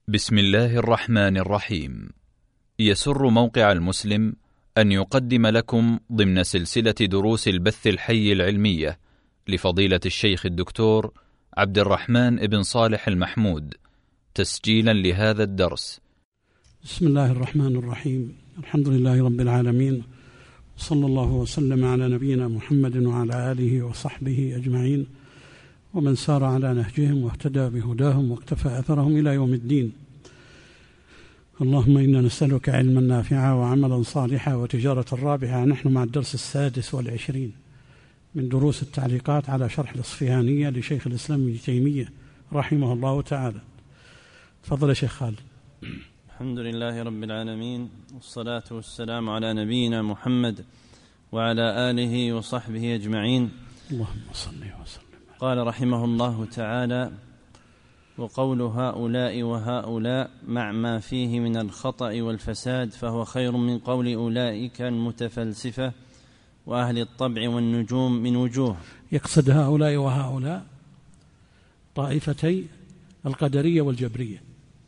بسم الله الرحمن الرحيم. يسر موقع المسلم أن يقدم لكم ضمن سلسلة دروس البث الحي العلمية لفضيلة الشيخ الدكتور عبد الرحمن بن صالح المحمود تسجيلا لهذا الدرس. بسم الله الرحمن الرحيم. الحمد لله رب العالمين، صلى الله وسلم على نبينا محمد وعلى آله وصحبه أجمعين، ومن سار على نهجهم واهتدى بهداهم واقتفى أثرهم إلى يوم الدين. اللهم إنا نسألك علما نافعا وعملا صالحا وتجارة رابحة. نحن مع الدرس 26 من دروس التعليقات على شرح الإصفهانية لشيخ الإسلام ابن تيمية رحمه الله تعالى. تفضل يا شيخ خالد. الحمد لله رب العالمين، والصلاة والسلام على نبينا محمد وعلى آله وصحبه أجمعين. اللهم صل وسلم. قال رحمه الله تعالى: وقول هؤلاء وهؤلاء مع ما فيه من الخطأ والفساد فهو خير من قول أولئك المتفلسفة وأهل الطبع والنجوم من وجوه. يقصد هؤلاء وهؤلاء طائفتي القدرية والجبرية،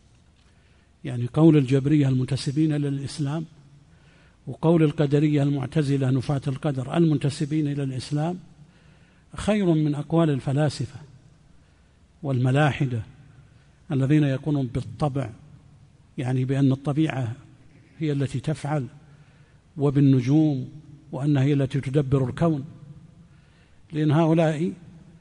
يعني قول الجبرية المنتسبين إلى الإسلام وقول القدرية المعتزلة نفاة القدر المنتسبين إلى الإسلام خير من أقوال الفلاسفة والملاحدة الذين يقولون بالطبع، يعني بأن الطبيعة هي التي تفعل، وبالنجوم وأنها هي التي تدبر الكون. لأن هؤلاء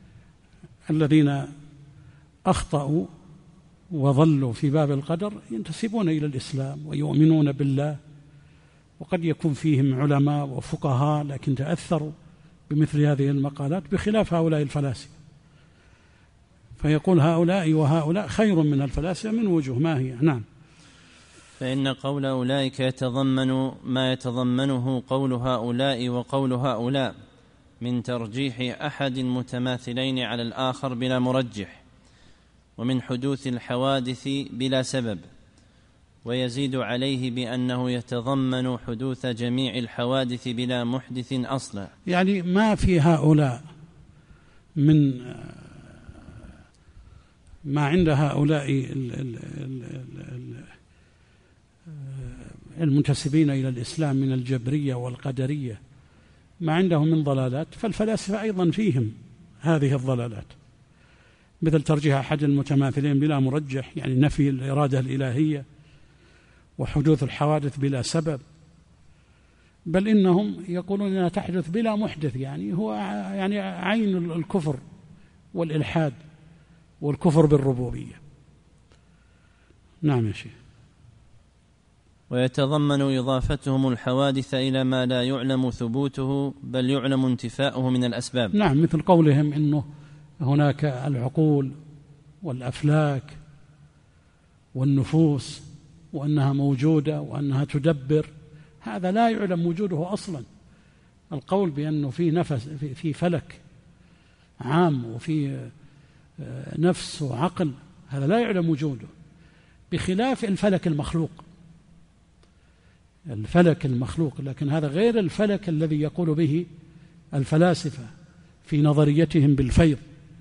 الذين أخطأوا وظلوا في باب القدر ينتسبون إلى الإسلام ويؤمنون بالله، وقد يكون فيهم علماء وفقهاء لكن تأثروا بمثل هذه المقالات، بخلاف هؤلاء الفلاسفة. فيقول هؤلاء وهؤلاء خير من الفلاسفة من وجوه. ما هي؟ نعم. فإن قول أولئك يتضمن ما يتضمنه قول هؤلاء وقول هؤلاء من ترجيح أحد المتماثلين على الآخر بلا مرجح، ومن حدوث الحوادث بلا سبب، ويزيد عليه بأنه يتضمن حدوث جميع الحوادث بلا محدث أصلا. يعني ما في هؤلاء من ما عند هؤلاء المنتسبين إلى الإسلام من الجبرية والقدرية ما عندهم من ضلالات، فالفلاسفة أيضا فيهم هذه الضلالات، مثل ترجيح أحد المتماثلين بلا مرجح، يعني نفي الإرادة الإلهية وحدوث الحوادث بلا سبب، بل إنهم يقولون أنها تحدث بلا محدث، يعني هو يعني عين الكفر والإلحاد والكفر بالربوبية. نعم يا شيخ. ويتضمن إضافتهم الحوادث إلى ما لا يعلم ثبوته بل يعلم انتفاؤه من الأسباب. نعم، مثل قولهم إنه هناك العقول والأفلاك والنفوس وأنها موجودة وأنها تدبر، هذا لا يعلم وجوده أصلا. القول بأنه في نفس في فلك عام وفي نفس وعقل، هذا لا يعلم وجوده، بخلاف الفلك المخلوق. الفلك المخلوق، لكن هذا غير الفلك الذي يقول به الفلاسفة في نظريتهم بالفيض.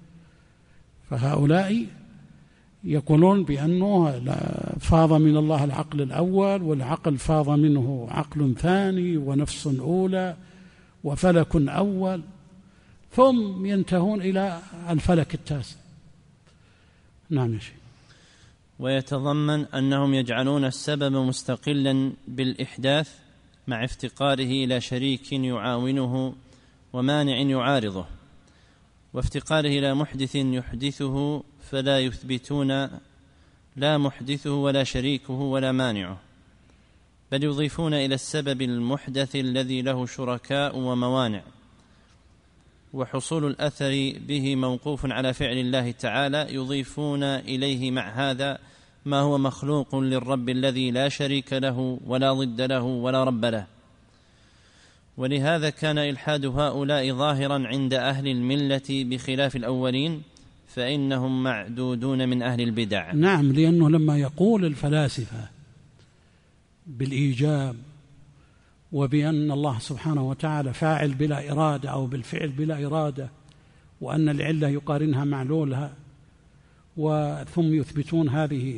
فهؤلاء يقولون بأنه فاض من الله العقل الأول، والعقل فاض منه عقل ثاني ونفس أولى وفلك أول، ثم ينتهون إلى الفلك التاسع. نعم يا شيخ. ويتضمن أنهم يجعلون السبب مستقلا بالإحداث مع افتقاره إلى شريك يعاونه ومانع يعارضه، وافتقاره إلى محدث يحدثه، فلا يثبتون لا محدثه ولا شريكه ولا مانعه، بل يضيفون إلى السبب المحدث الذي له شركاء وموانع، وحصول الأثر به موقوف على فعل الله تعالى، يضيفون إليه مع هذا ما هو مخلوق للرب الذي لا شريك له ولا ضد له ولا رب له. ولهذا كان إلحاد هؤلاء ظاهرا عند أهل الملة بخلاف الأولين، فإنهم معدودون من أهل البدع. نعم، لأنه لما يقول الفلاسفة بالإيجاب وبأن الله سبحانه وتعالى فاعل بلا إرادة أو بالفعل بلا إرادة، وأن العلة يقارنها معلولها، وثم يثبتون هذه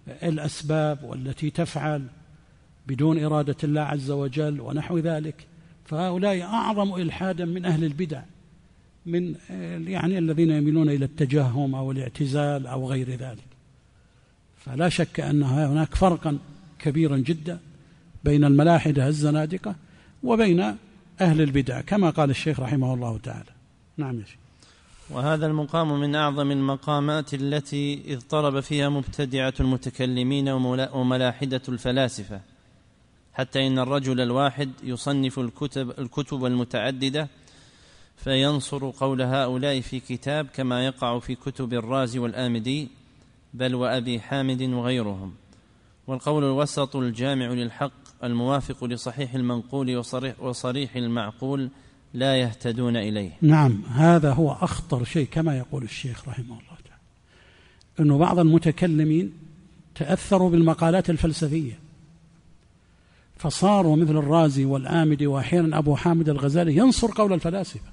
الأسباب والتي تفعل بدون إرادة الله عز وجل ونحو ذلك، فهؤلاء أعظم إلحادا من أهل البدع، من يعني الذين يميلون إلى التجهم أو الاعتزال أو غير ذلك. فلا شك أن هناك فرقا كبيرا جدا بين الملاحدة الزنادقة وبين أهل البدع كما قال الشيخ رحمه الله تعالى. نعم يا شيخ. وهذا المقام من أعظم المقامات التي اضطرب فيها مبتدعة المتكلمين وملاحدة الفلاسفة، حتى إن الرجل الواحد يصنف الكتب المتعددة فينصر قول هؤلاء في كتاب كما يقع في كتب الرازي والآمدي بل وأبي حامد وغيرهم. والقول الوسط الجامع للحق الموافق لصحيح المنقول وصريح المعقول لا يهتدون إليه. نعم، هذا هو أخطر شيء كما يقول الشيخ رحمه الله تعالى، أنه بعض المتكلمين تأثروا بالمقالات الفلسفية فصاروا مثل الرازي والآمدي وأحيانا أبو حامد الغزالي ينصر قول الفلاسفة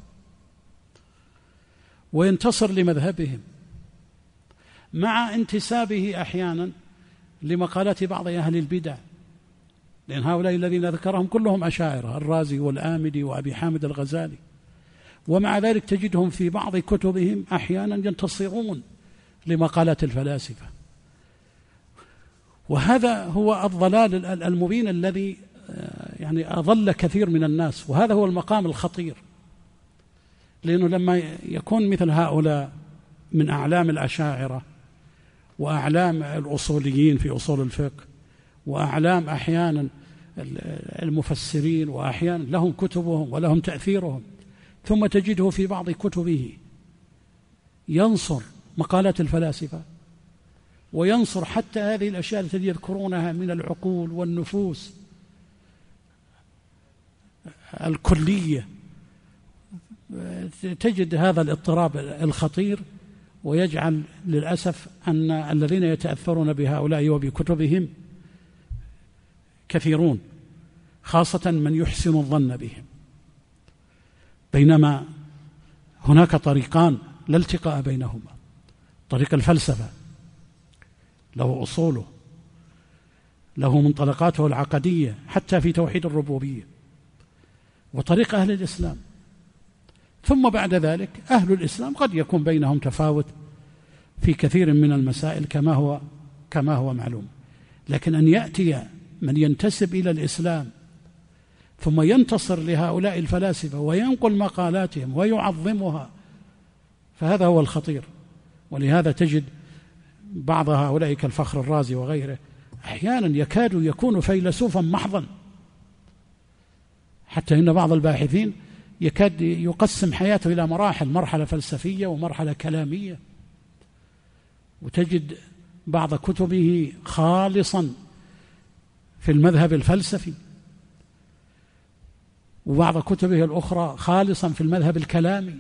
وينتصر لمذهبهم مع انتسابه أحيانا لمقالات بعض أهل البدع، لأن هؤلاء الذين ذكرهم كلهم أشاعرة، الرازي والآمدي وأبي حامد الغزالي، ومع ذلك تجدهم في بعض كتبهم أحيانا ينتصرون لمقالات الفلاسفة. وهذا هو الضلال المبين الذي يعني أضل كثير من الناس، وهذا هو المقام الخطير، لأنه لما يكون مثل هؤلاء من أعلام الأشاعرة وأعلام الأصوليين في أصول الفقه وأعلام أحيانا المفسرين وأحيانا لهم كتبهم ولهم تأثيرهم، ثم تجده في بعض كتبه ينصر مقالات الفلاسفة وينصر حتى هذه الأشياء التي يذكرونها من العقول والنفوس الكلية، تجد هذا الاضطراب الخطير، ويجعل للأسف أن الذين يتأثرون بهؤلاء وبكتبهم كثيرون، خاصة من يحسن الظن بهم، بينما هناك طريقان لا التقاء بينهما: طريق الفلسفة له أصوله، له منطلقاته العقدية حتى في توحيد الربوبية، وطريق أهل الإسلام. ثم بعد ذلك أهل الإسلام قد يكون بينهم تفاوت في كثير من المسائل كما هو معلوم، لكن أن يأتي من ينتسب إلى الإسلام ثم ينتصر لهؤلاء الفلاسفة وينقل مقالاتهم ويعظمها، فهذا هو الخطير. ولهذا تجد بعض هؤلاء كالفخر الرازي وغيره أحيانا يكاد يكون فيلسوفا محضا، حتى إن بعض الباحثين يكاد يقسم حياته إلى مراحل، مرحلة فلسفية ومرحلة كلامية، وتجد بعض كتبه خالصا في المذهب الفلسفي، وبعض كتبه الأخرى خالصا في المذهب الكلامي.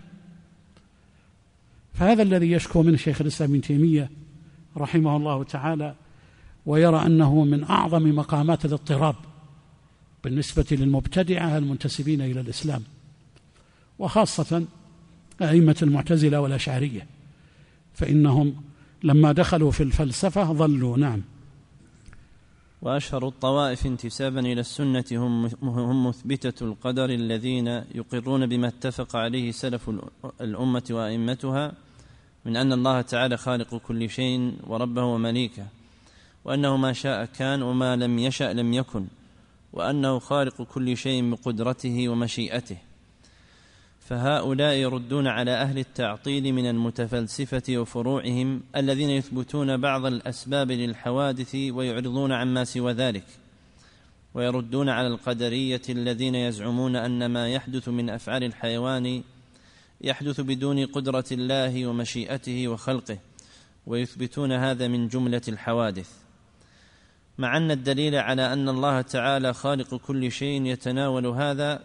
فهذا الذي يشكو منه شيخ الإسلام ابن تيمية رحمه الله تعالى، ويرى أنه من أعظم مقامات الاضطراب بالنسبة للمبتدعة المنتسبين إلى الإسلام، وخاصة أئمة المعتزلة والأشعرية، فإنهم لما دخلوا في الفلسفة ضلوا. نعم. وأشهر الطوائف انتسابا إلى السنة هم مثبتة القدر الذين يقرون بما اتفق عليه سلف الأمة وأئمتها من أن الله تعالى خالق كل شيء وربه ومليكه، وأنه ما شاء كان وما لم يشأ لم يكن، وأنه خالق كل شيء بقدرته ومشيئته. فهؤلاء يردون على أهل التعطيل من المتفلسفة وفروعهم الذين يثبتون بعض الأسباب للحوادث ويعرضون عما سوى ذلك، ويردون على القدرية الذين يزعمون أن ما يحدث من أفعال الحيوان يحدث بدون قدرة الله ومشيئته وخلقه، ويثبتون هذا من جملة الحوادث، مع أن الدليل على أن الله تعالى خالق كل شيء يتناول هذا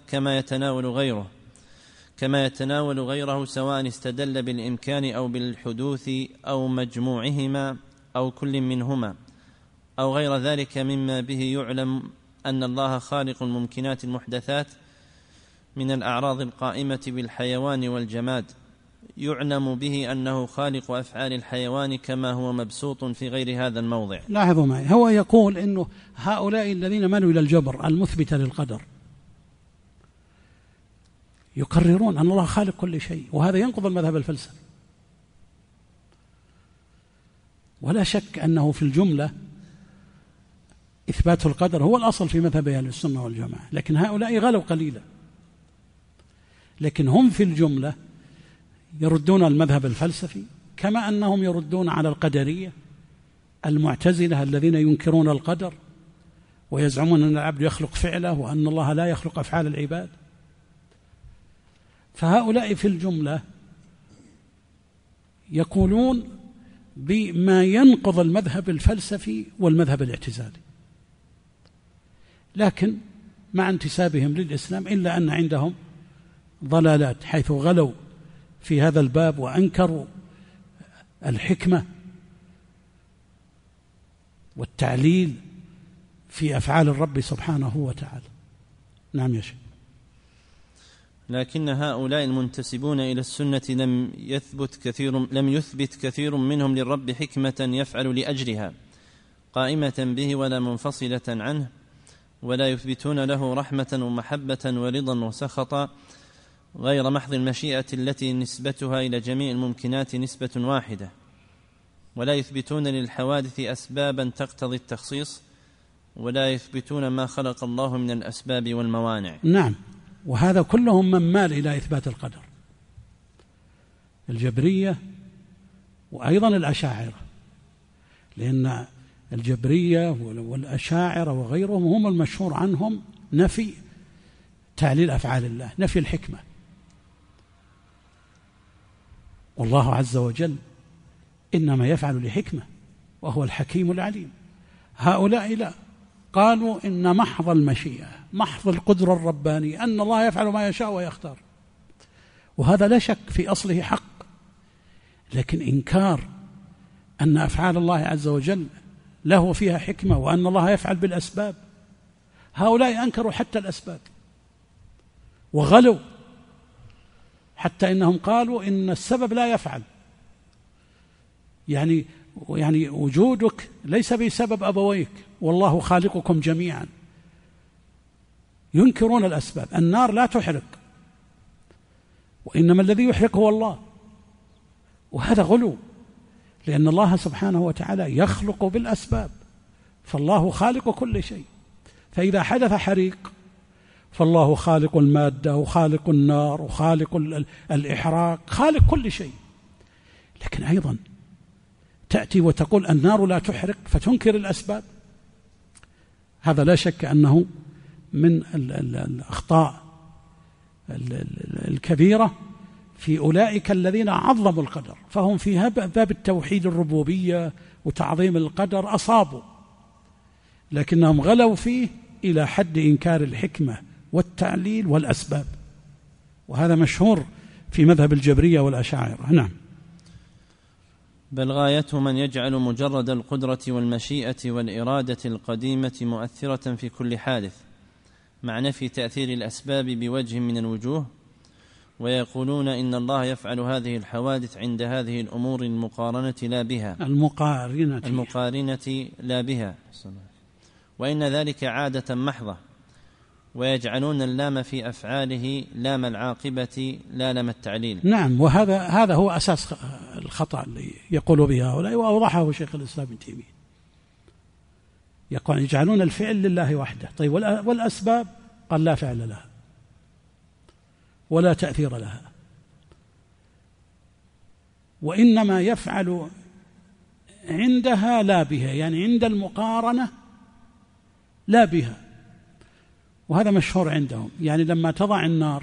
كما يتناول غيره، سواء استدل بالإمكان أو بالحدوث أو مجموعهما أو كل منهما أو غير ذلك مما به يعلم أن الله خالق الممكنات المحدثات من الأعراض القائمة بالحيوان والجماد، يعلم به أنه خالق أفعال الحيوان كما هو مبسوط في غير هذا الموضع. لاحظوا معي، هو يقول إنه هؤلاء الذين مالوا إلى الجبر المثبتة للقدر يقررون أن الله خالق كل شيء، وهذا ينقض المذهب الفلسفي. ولا شك أنه في الجملة إثبات القدر هو الأصل في مذهب أهل السنة والجماعة، لكن هؤلاء غلوا قليلا. لكن هم في الجملة يردون المذهب الفلسفي، كما أنهم يردون على القدرية المعتزلة الذين ينكرون القدر ويزعمون أن العبد يخلق فعله وأن الله لا يخلق أفعال العباد. فهؤلاء في الجملة يقولون بما ينقض المذهب الفلسفي والمذهب الاعتزالي، لكن مع انتسابهم للإسلام إلا أن عندهم ضلالات، حيث غلوا في هذا الباب وأنكروا الحكمة والتعليل في أفعال الرب سبحانه وتعالى. نعم يا شيخ. لكن هؤلاء المنتسبون إلى السنة لم يثبت كثير منهم للرب حكمة يفعل لأجلها قائمة به ولا منفصلة عنه، ولا يثبتون له رحمة ومحبة ورضا وسخطا غير محض المشيئة التي نسبتها إلى جميع الممكنات نسبة واحدة، ولا يثبتون للحوادث أسبابا تقتضي التخصيص، ولا يثبتون ما خلق الله من الأسباب والموانع. نعم، وهذا كلهم من مال إلى إثبات القدر، الجبرية وأيضا الأشاعرة، لأن الجبرية والأشاعرة وغيرهم هم المشهور عنهم نفي تعليل أفعال الله، نفي الحكمة. والله عز وجل إنما يفعل لحكمة وهو الحكيم العليم. هؤلاء لا، قالوا إن محض المشيئة محض القدرة الربانية أن الله يفعل ما يشاء ويختار، وهذا لا شك في أصله حق، لكن إنكار أن أفعال الله عز وجل له فيها حكمة وأن الله يفعل بالأسباب، هؤلاء أنكروا حتى الأسباب وغلوا، حتى إنهم قالوا إن السبب لا يفعل، يعني وجودك ليس بسبب أبويك والله خالقكم جميعا. ينكرون الأسباب، النار لا تحرق وإنما الذي يحرق هو الله، وهذا غلو، لأن الله سبحانه وتعالى يخلق بالأسباب، فالله خالق كل شيء. فإذا حدث حريق فالله خالق المادة وخالق النار وخالق الإحراق، خالق كل شيء. لكن أيضا تأتي وتقول النار لا تحرق فتنكر الأسباب، هذا لا شك أنه من الأخطاء الكبيرة في أولئك الذين عظموا القدر، فهم في باب التوحيد الربوبية وتعظيم القدر أصابوا، لكنهم غلوا فيه إلى حد إنكار الحكمة والتعليل والأسباب، وهذا مشهور في مذهب الجبرية والأشاعرة. نعم. بل غايتهم أن يجعلوا مجرد القدرة والمشيئة والإرادة القديمة مؤثرة في كل حادث مع نفي تأثير الأسباب بوجه من الوجوه، ويقولون إن الله يفعل هذه الحوادث عند هذه الأمور المقارنة لا بها، المقارنة لا بها، وإن ذلك عادة محضة، ويجعلون اللام في أفعاله لام العاقبة لا لام التعليل. نعم، وهذا هو أساس الخطأ اللي يقول به هؤلاء، وأوضحه شيخ الإسلام ابن تيمية. يقول يجعلون الفعل لله وحده، طيب والأسباب؟ قال لا فعل لها ولا تأثير لها، وإنما يفعل عندها لا بها، يعني عند المقارنة لا بها، وهذا مشهور عندهم. يعني لما تضع النار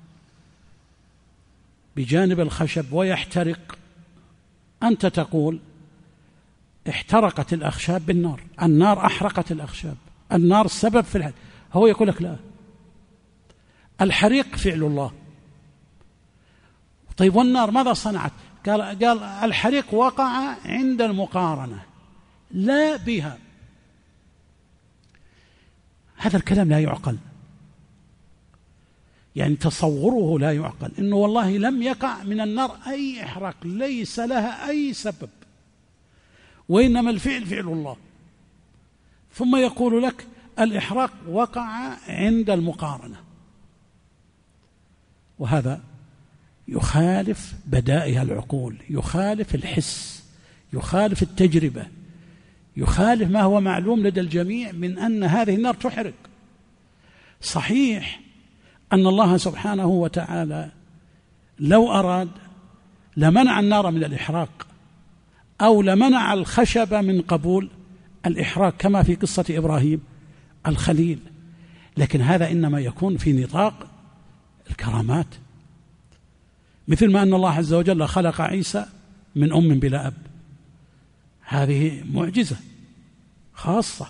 بجانب الخشب ويحترق، أنت تقول احترقت الأخشاب بالنار، النار أحرقت الأخشاب، النار السبب في الحريق. هو يقول لك لا، الحريق فعل الله. طيب والنار ماذا صنعت؟ قال الحريق وقع عند المقارنة لا بها. هذا الكلام لا يعقل. يعني تصوره لا يعقل، إنه والله لم يقع من النار أي إحراق ليس لها أي سبب، وإنما الفعل فعل الله. ثم يقول لك الإحراق وقع عند المقارنة، وهذا يخالف بدائها العقول، يخالف الحس، يخالف التجربة، يخالف ما هو معلوم لدى الجميع من أن هذه النار تحرق. صحيح أن الله سبحانه وتعالى لو أراد لمنع النار من الإحراق، أو لمنع الخشب من قبول الإحراق كما في قصة إبراهيم الخليل، لكن هذا إنما يكون في نطاق الكرامات، مثل ما أن الله عز وجل خلق عيسى من أم بلا أب، هذه معجزة خاصة.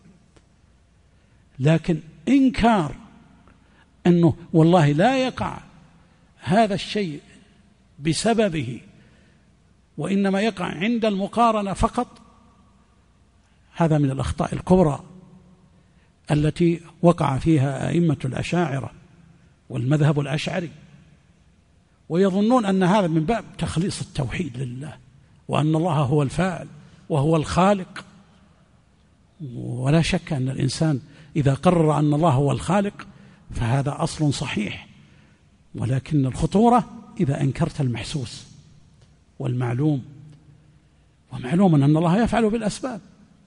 لكن إنكار أنه والله لا يقع هذا الشيء بسببه وإنما يقع عند المقارنة فقط، هذا من الأخطاء الكبرى التي وقع فيها أئمة الأشاعرة والمذهب الأشعري، ويظنون أن هذا من باب تخليص التوحيد لله، وأن الله هو الفاعل وهو الخالق. ولا شك أن الإنسان إذا قرر أن الله هو الخالق فهذا أصل صحيح، ولكن الخطورة إذا أنكرت المحسوس والمعلوم، ومعلوم أن الله يفعل بالأسباب.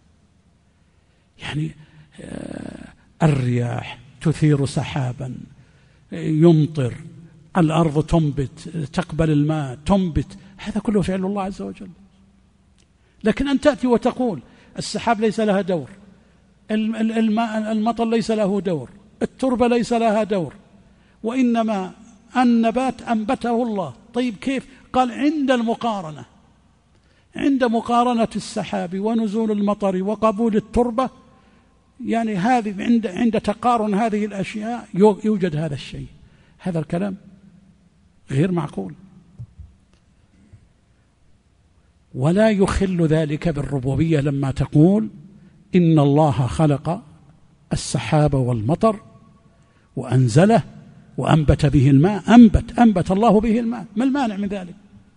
يعني الرياح تثير سحابا، يمطر، الأرض تنبت، تقبل الماء، تنبت، هذا كله فعل الله عز وجل. لكن أن تأتي وتقول السحاب ليس لها دور، المطر ليس له دور، التربة ليس لها دور، وإنما النبات أنبته الله. طيب كيف؟ قال عند المقارنة، عند مقارنة السحاب ونزول المطر وقبول التربة، يعني هذه عند تقارن هذه الأشياء يوجد هذا الشيء. هذا الكلام غير معقول، ولا يخل ذلك بالربوبية لما تقول إن الله خلق السحاب والمطر وأنزله وأنبت به الماء. أنبت الله به الماء، ما المانع من ذلك؟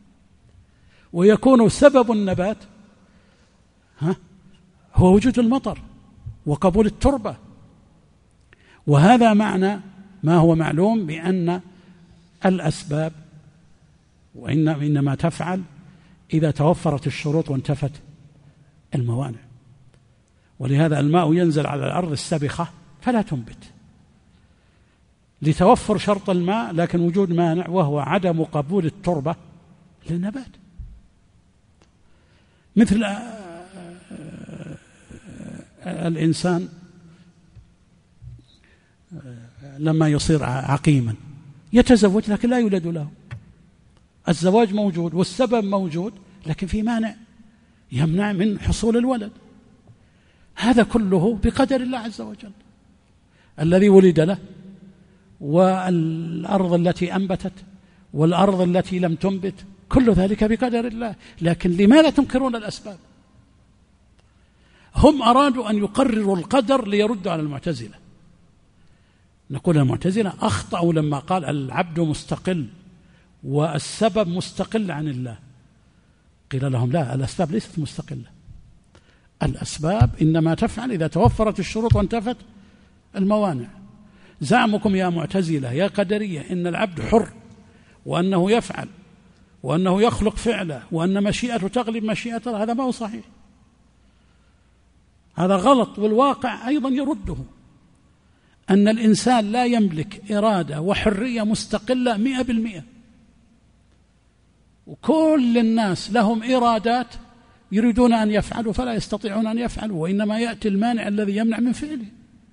ويكون سبب النبات هو وجود المطر وقبول التربة. وهذا معنى ما هو معلوم بأن الأسباب وإنما تفعل إذا توفرت الشروط وانتفت الموانع. ولهذا الماء ينزل على الأرض السبخة فلا تنبت لتوفر شرط الماء، لكن وجود مانع وهو عدم قبول التربة للنبات. مثل الإنسان لما يصير عقيما يتزوج لكن لا يولد له. الزواج موجود والسبب موجود، لكن في مانع يمنع من حصول الولد. هذا كله بقدر الله عز وجل. الذي ولد له، والأرض التي أنبتت، والأرض التي لم تنبت، كل ذلك بقدر الله. لكن لماذا تنكرون الأسباب؟ هم أرادوا أن يقرروا القدر ليردوا على المعتزلة. نقول المعتزلة أخطأوا لما قال العبد مستقل والسبب مستقل عن الله. قيل لهم لا، الأسباب ليست مستقلة، الأسباب إنما تفعل إذا توفرت الشروط وانتفت الموانع. زعمكم يا معتزلة يا قدرية إن العبد حر، وأنه يفعل، وأنه يخلق فعله، وأن مشيئته تغلب مشيئته، هذا ما هو صحيح، هذا غلط. والواقع أيضا يرده، أن الإنسان لا يملك إرادة وحرية مستقلة 100%، وكل الناس لهم إرادات يريدون أن يفعلوا فلا يستطيعون أن يفعلوا، وإنما يأتي المانع الذي يمنع من فعله.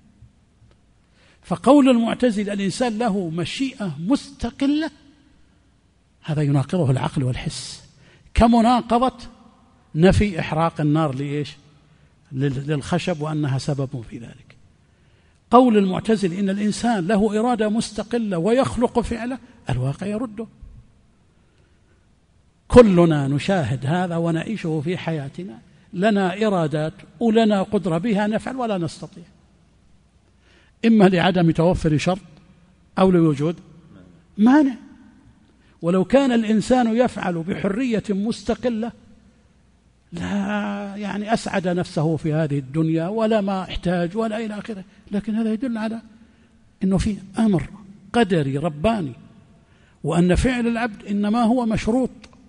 فقول المعتزل الإنسان له مشيئة مستقلة هذا يناقضه العقل والحس، كمناقضة نفي إحراق النار لإيش؟ للخشب وأنها سبب في ذلك. قول المعتزل إن الإنسان له إرادة مستقلة ويخلق فعله، الواقع يرده. كلنا نشاهد هذا ونعيشه في حياتنا، لنا إرادات ولنا قدرة بها نفعل ولا نستطيع، إما لعدم توفر شرط أو لوجود مانع. ولو كان الإنسان يفعل بحرية مستقلة لا يعني أسعد نفسه في هذه الدنيا ولا ما احتاج ولا إلى آخره، لكن هذا يدل على أنه في أمر قدري رباني، وأن فعل العبد إنما هو مشروط.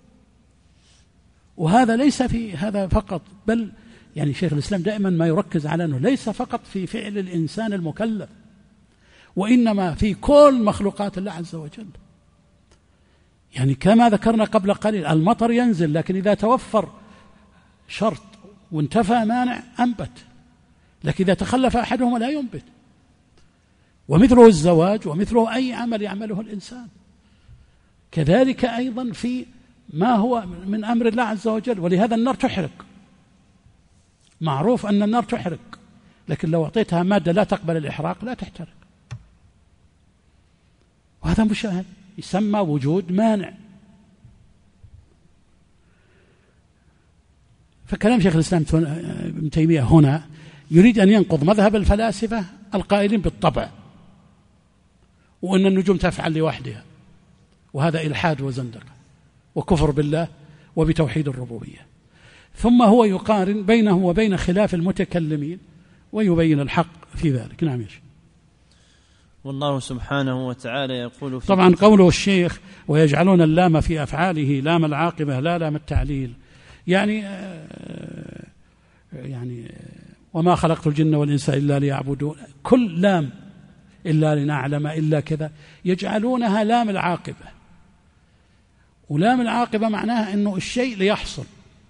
وهذا ليس في هذا فقط، بل يعني شيخ الإسلام دائما ما يركز على أنه ليس فقط في فعل الإنسان المكلف، وإنما في كل مخلوقات الله عز وجل. يعني كما ذكرنا قبل قليل المطر ينزل، لكن إذا توفر شرط وانتفى مانع أنبت، لكن إذا تخلف أحدهما لا ينبت. ومثله الزواج، ومثله أي عمل يعمله الإنسان. كذلك أيضا في ما هو من أمر الله عز وجل. ولهذا النار تحرق، معروف أن النار تحرق، لكن لو أعطيتها مادة لا تقبل الإحراق لا تحترق. وهذا مشاهد يسمى وجود مانع. فكلام شيخ الإسلام ابن تيمية هنا يريد أن ينقض مذهب الفلاسفة القائلين بالطبع، وأن النجوم تفعل لوحدها، وهذا إلحاد وزندقة وكفر بالله وبتوحيد الربوبية. ثم هو يقارن بينه وبين خلاف المتكلمين ويبين الحق في ذلك. نعم يا شيخ. والله سبحانه وتعالى يقول في طبعا قوله الشيخ ويجعلون اللام في أفعاله لام العاقبة لا لام التعليل، يعني وما خلقت الجن والإنس إلا ليعبدون، كل لام إلا لنعلم إلا كذا يجعلونها لام العاقبة. ولام العاقبة معناها أنه الشيء ليحصل،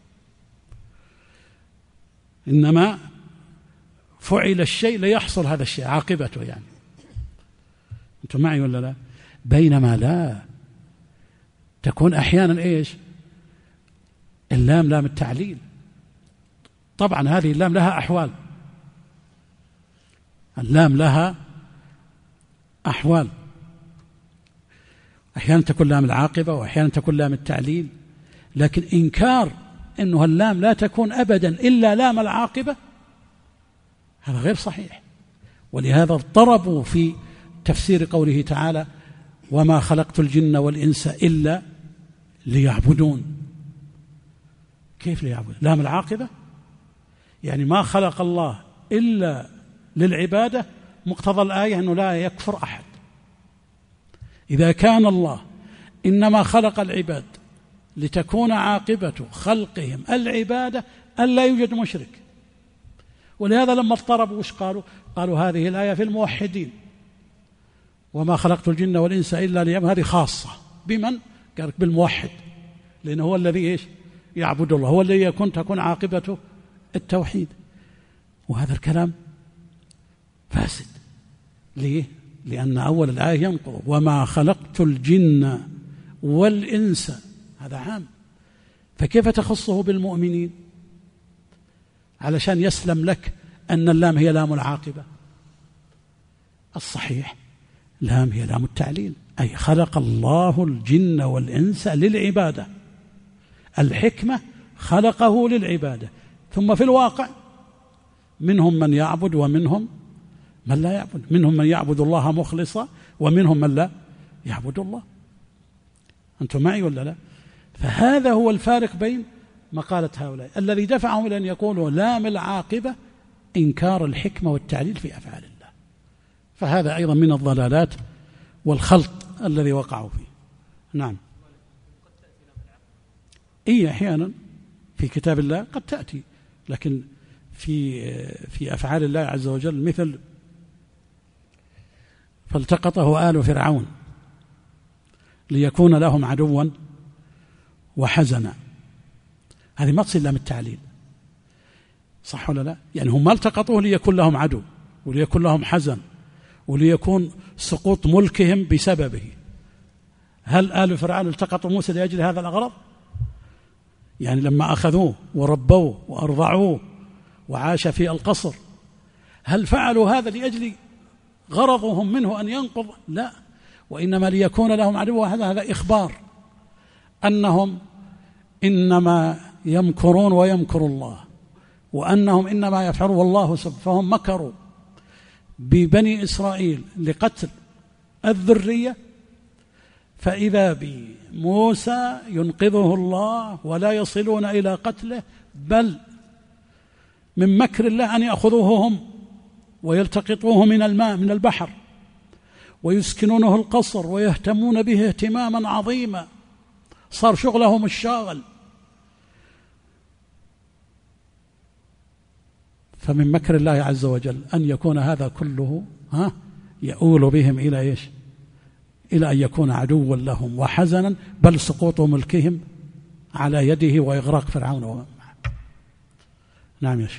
إنما فعل الشيء ليحصل هذا الشيء عاقبته، يعني أنتم معي ولا لا؟ بينما لا، تكون أحيانا إيش اللام لام التعليل. طبعا هذه اللام لها أحوال، اللام لها أحوال، أحيانا تكون لام العاقبة وأحيانا تكون لام التعليل. لكن إنكار أنه اللام لا تكون أبدا إلا لام العاقبة هذا غير صحيح. ولهذا اضطربوا في تفسير قوله تعالى وما خلقت الجن والإنس إلا ليعبدون. كيف ليعبدون؟ لام العاقبة يعني ما خلق الله إلا للعبادة، مقتضى الآية أنه لا يكفر أحد. إذا كان الله إنما خلق العباد لتكون عاقبة خلقهم العبادة أن لا يوجد مشرك. ولهذا لما اضطربوا وش قالوا هذه الآية في الموحدين، وما خلقت الجن والإنس إلا ليعبدون، هذه خاصة بمن؟ قال بالموحد، لأنه هو الذي إيش يعبد الله، هو الذي تكون عاقبته التوحيد. وهذا الكلام فاسد. ليه؟ لأن أول الآية ينقض وما خلقت الجن والإنس، هذا عام، فكيف تخصه بالمؤمنين علشان يسلم لك أن اللام هي لام العاقبة؟ الصحيح لام هي لام التعليل، أي خلق الله الجن والإنس للعبادة، الحكمة خلقه للعبادة. ثم في الواقع منهم من يعبد ومنهم من لا يعبد، منهم من يعبد الله مخلصا ومنهم من لا يعبد الله. أنتم معي ولا لا؟ فهذا هو الفارق بين مقالة هؤلاء الذي دفعهم إلى أن يقولوا لام العاقبة إنكار الحكمة والتعليل في أفعال الله. فهذا أيضا من الضلالات والخلط الذي وقعوا فيه. نعم أحيانا في كتاب الله قد تأتي، لكن في أفعال الله عز وجل مثل فالتقطه آل فرعون ليكون لهم عدوا وحزنا، هذه ما تصل لام التعليل، صح ولا لا؟ يعني هم ما التقطوه ليكون لهم عدو وليكون لهم حزن وليكون سقوط ملكهم بسببه. هل آل فرعون التقطوا موسى لأجل هذا الأغراض؟ يعني لما أخذوه وربوه وأرضعوه وعاش في القصر، هل فعلوا هذا لأجل غرضهم منه أن ينقض؟ لا، وإنما ليكون لهم عدو. هذا إخبار أنهم إنما يمكرون ويمكر الله، وأنهم إنما يفعلون والله فهم مكروا ببني إسرائيل لقتل الذرية، فإذا بموسى ينقذه الله ولا يصلون إلى قتله، بل من مكر الله أن يأخذوه هم ويلتقطوه من الماء من البحر ويسكنونه القصر ويهتمون به اهتماما عظيما، صار شغلهم الشاغل. فمن مكر الله عز وجل أن يكون هذا كله يؤول بهم إلى إيش؟ إلى أن يكون عدوا لهم وحزنا، بل سقوط ملكهم على يده وإغراق فرعون ومن معه. نعم يا شيخ.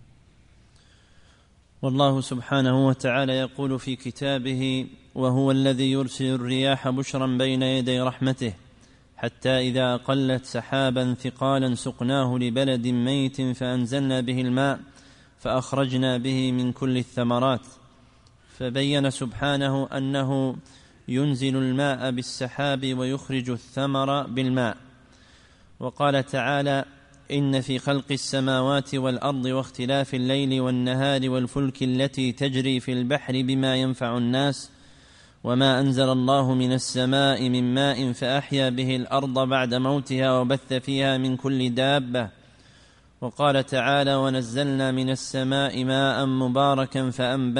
والله سبحانه وتعالى يقول في كتابه: وهو الذي يرسل الرياح بشرا بين يدي رحمته حتى إذا أقلت سحابا ثقالا سقناه لبلد ميت فأنزلنا به الماء فأخرجنا به من كل الثمرات. فبين سبحانه أنه ينزل الماء بالسحاب ويخرج الثمر بالماء. وقال تعالى: إن في خلق السماوات والأرض واختلاف الليل والنهار والفلك التي تجري في البحر بما ينفع الناس وما أنزل الله من السماء من ماء فأحيا به الأرض بعد موتها وبث فيها من كل دابة. وقال تعالى: ونزلنا من السماء ماء مباركا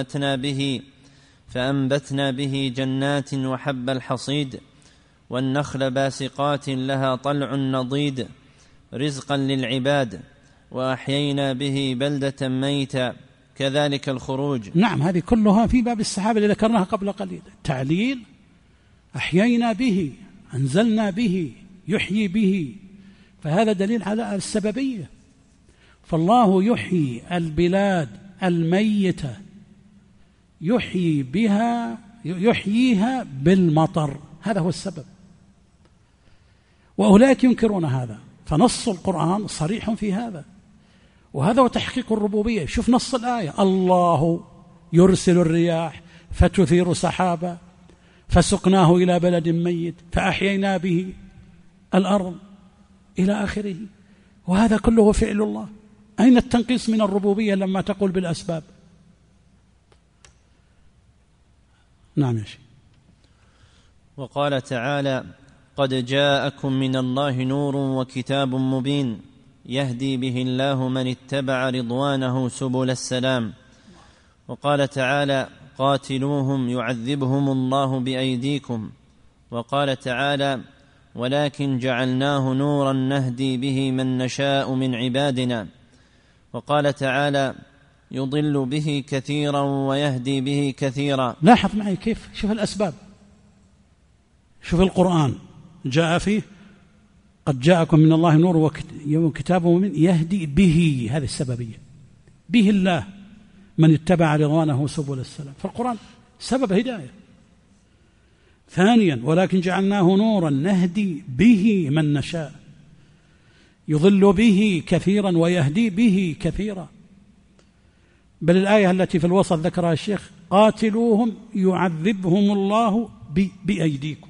فأنبتنا به جنات وحب الحصيد والنخل باسقات لها طلع نضيد رزقا للعباد وأحيينا به بلدة ميتا كذلك الخروج. نعم، هذه كلها في باب السحاب اللي ذكرناها قبل قليل. تعليل: أحيينا به، أنزلنا به، يحيي به، فهذا دليل على السببية. فالله يحيي البلاد الميتة، يحييها بالمطر، هذا هو السبب. وأولئك ينكرون هذا، فنص القرآن صريح في هذا، وهذا هو تحقيق الربوبية. شوف نص الآية: الله يرسل الرياح فتثير سحابا فسقناه إلى بلد ميت فأحيينا به الأرض إلى آخره، وهذا كله فعل الله. أين التنقيص من الربوبية لما تقول بالأسباب؟ نعم يا شيخ. وقال تعالى: قد جاءكم من الله نور وكتاب مبين يهدي به الله من اتبع رضوانه سبل السلام. وقال تعالى: قاتلوهم يعذبهم الله بأيديكم. وقال تعالى: ولكن جعلناه نورا نهدي به من نشاء من عبادنا. وقال تعالى: يضل به كثيرا ويهدي به كثيرا. لاحظ معي كيف، شوف الأسباب، شوف القرآن جاء فيه قد جاءكم من الله نور وكتاب مبين يهدي به، هذه السببية، به الله من اتبع رضوانه سبل السلام، فالقرآن سبب هداية. ثانيا: ولكن جعلناه نورا نهدي به من نشاء، يضل به كثيرا ويهدي به كثيرا. بل الآية التي في الوسط ذكرها الشيخ: قاتلوهم يعذبهم الله بأيديكم.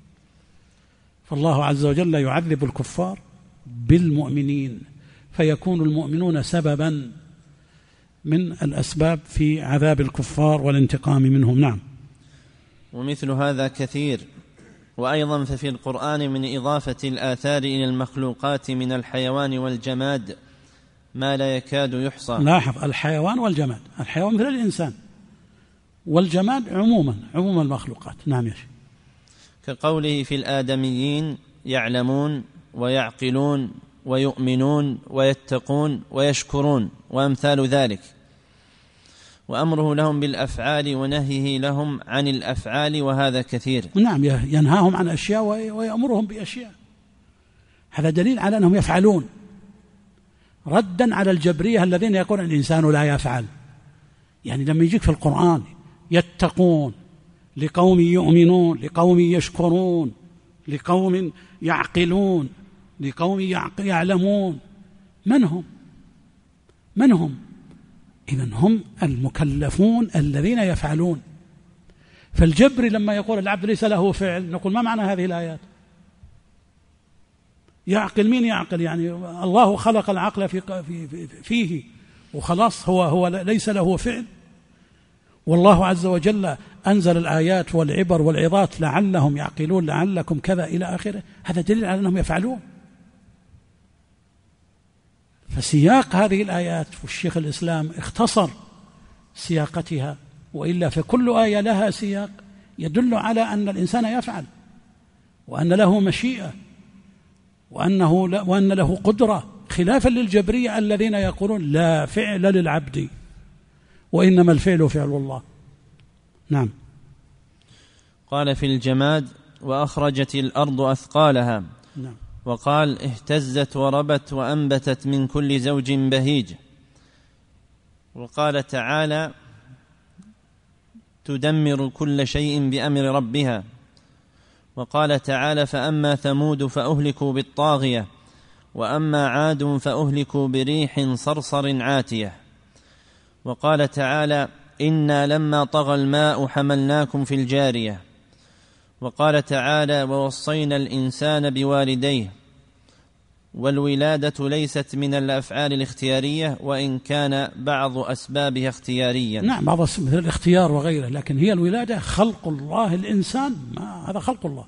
فالله عز وجل يعذب الكفار بالمؤمنين، فيكون المؤمنون سببا من الأسباب في عذاب الكفار والانتقام منهم. نعم. ومثل هذا كثير. وأيضا ففي القرآن من إضافة الآثار إلى المخلوقات من الحيوان والجماد ما لا يكاد يحصى. لاحظ: الحيوان والجماد، الحيوان مثل الإنسان، والجماد عموم المخلوقات. نعم يا شيخ. كقوله في الآدميين: يعلمون ويعقلون ويؤمنون ويتقون ويشكرون وأمثال ذلك. وأمره لهم بالأفعال ونهيه لهم عن الأفعال، وهذا كثير. نعم، ينهاهم عن أشياء ويأمرهم بأشياء، هذا دليل على أنهم يفعلون، ردا على الجبرية الذين يقولون الإنسان لا يفعل. يعني لما يجيك في القرآن يتقون، لقوم يؤمنون، لقوم يشكرون، لقوم يعقلون، لقوم يعلمون، من هم؟ إذن هم المكلفون الذين يفعلون. فالجبر لما يقول العبد ليس له فعل، نقول ما معنى هذه الآيات؟ يعقل، مين يعقل؟ يعني الله خلق العقل فيه وخلاص، هو ليس له فعل. والله عز وجل أنزل الآيات والعبر والعظات لعلهم يعقلون، لعلكم كذا إلى آخره، هذا دليل على أنهم يفعلون. فسياق هذه الآيات والشيخ الإسلام اختصر سياقتها، وإلا فكل آية لها سياق يدل على أن الإنسان يفعل، وأن له مشيئة، وأن له قدرة، خلافا للجبرية الذين يقولون لا فعل للعبد وإنما الفعل فعل الله. نعم. قال في الجماد: وأخرجت الأرض أثقالها. نعم. وقال: اهتزت وربت وأنبتت من كل زوج بهيج. وقال تعالى: تدمر كل شيء بأمر ربها. وقال تعالى: فأما ثمود فأهلكوا بالطاغية، وأما عاد فأهلكوا بريح صرصر عاتية. وقال تعالى: إنا لما طغى الماء حملناكم في الجارية. وقال تعالى: ووصينا الإنسان بوالديه. والولادة ليست من الأفعال الاختيارية، وإن كان بعض أسبابها اختياريا. نعم، بعض مثل الاختيار وغيره، لكن هي الولادة خلق الله الإنسان، هذا خلق الله.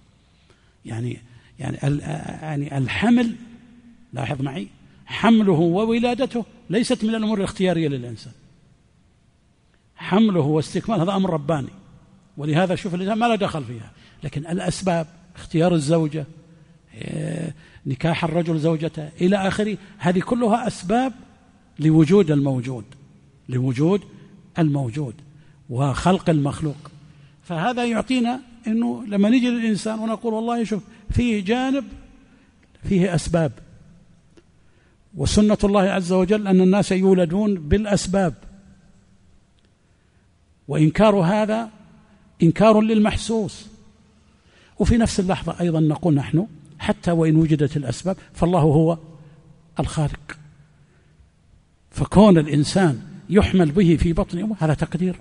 يعني الحمل، لاحظ معي، حمله وولادته ليست من الأمور الاختيارية للإنسان. حمله واستكمال هذا أمر رباني، ولهذا شوف الإنسان ما له دخل فيها. لكن الأسباب، اختيار الزوجة، نكاح الرجل زوجته إلى آخره، هذه كلها أسباب لوجود الموجود وخلق المخلوق. فهذا يعطينا أنه لما نجي للإنسان ونقول والله شوف فيه جانب فيه أسباب، وسنة الله عز وجل أن الناس يولدون بالأسباب، وإنكار هذا إنكار للمحسوس. وفي نفس اللحظة أيضا نقول نحن حتى وإن وجدت الأسباب فالله هو الخالق، فكون الإنسان يحمل به في بطن أمه هذا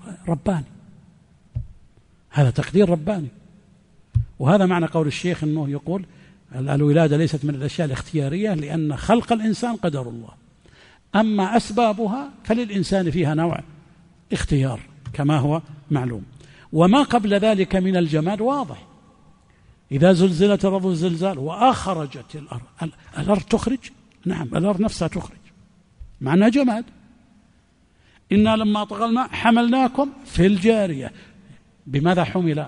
تقدير رباني. وهذا معنى قول الشيخ أنه يقول الولادة ليست من الأشياء الاختيارية، لأن خلق الإنسان قدر الله، أما أسبابها فللإنسان فيها نوع اختيار كما هو معلوم. وما قبل ذلك من الجماد واضح، إذا زلزلت الأرض الزلزال وأخرجت الأرض تخرج، نعم الأرض نفسها تخرج، معناها جماد. إنا لما طغى الماء حملناكم في الجارية. بماذا حمل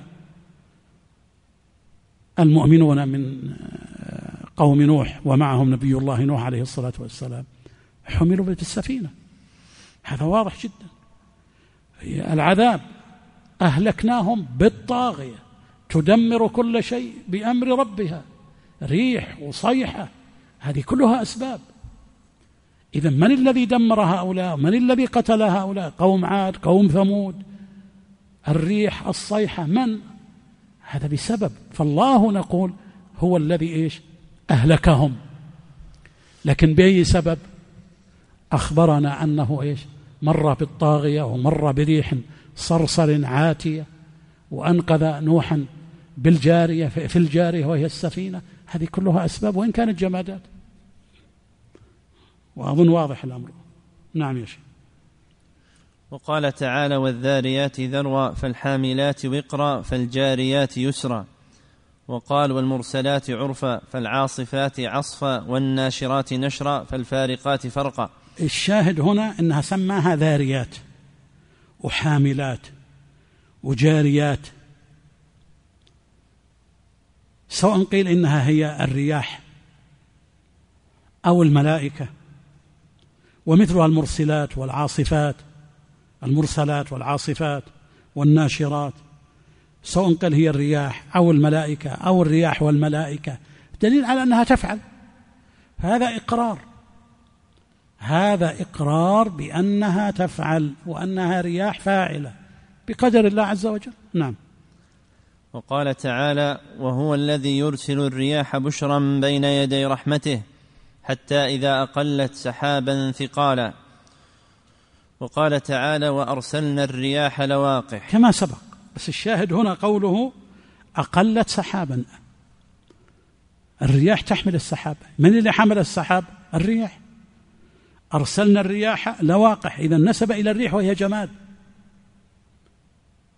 المؤمنون من قوم نوح ومعهم نبي الله نوح عليه الصلاة والسلام؟ حملوا بالسفينة، هذا واضح جدا. العذاب أهلكناهم بالطاغية تدمر كل شيء بأمر ربها، ريح وصيحة، هذه كلها أسباب. إذن من الذي دمر هؤلاء؟ من الذي قتل هؤلاء؟ قوم عاد، قوم ثمود، الريح، الصيحة، من؟ هذا بسبب. فالله نقول هو الذي أهلكهم، لكن بأي سبب؟ أخبرنا أنه مر بالطاغية ومر بريح صرصر عاتية، وأنقذ نوحا بالجارية في الجارية وهي السفينة. هذه كلها أسباب وإن كانت جمادات، وأظن واضح الأمر. نعم يا شيخ. وقال تعالى: والذاريات ذروا فالحاملات وقرا فالجاريات يسرا. وقال: والمرسلات عرفا فالعاصفات عصفا والناشرات نشرا فالفارقات فرقا. الشاهد هنا أنها سماها ذاريات وحاملات وجاريات، سواء قيل إنها هي الرياح أو الملائكة، ومثلها المرسلات والعاصفات، المرسلات والعاصفات والناشرات، سواء قال هي الرياح أو الملائكة أو الرياح والملائكة، دليل على أنها تفعل. هذا إقرار بأنها تفعل وأنها رياح فاعلة بقدر الله عز وجل. نعم. وقال تعالى: وهو الذي يرسل الرياح بشرا بين يدي رحمته حتى إذا أقلت سحابا ثقالا. وقال تعالى: وأرسلنا الرياح لواقح، كما سبق. بس الشاهد هنا قوله أقلت سحابا، الرياح تحمل السحاب. من اللي حمل السحاب؟ الرياح. أرسلنا الرياح لواقح، إذا نسب إلى الريح وهي جماد،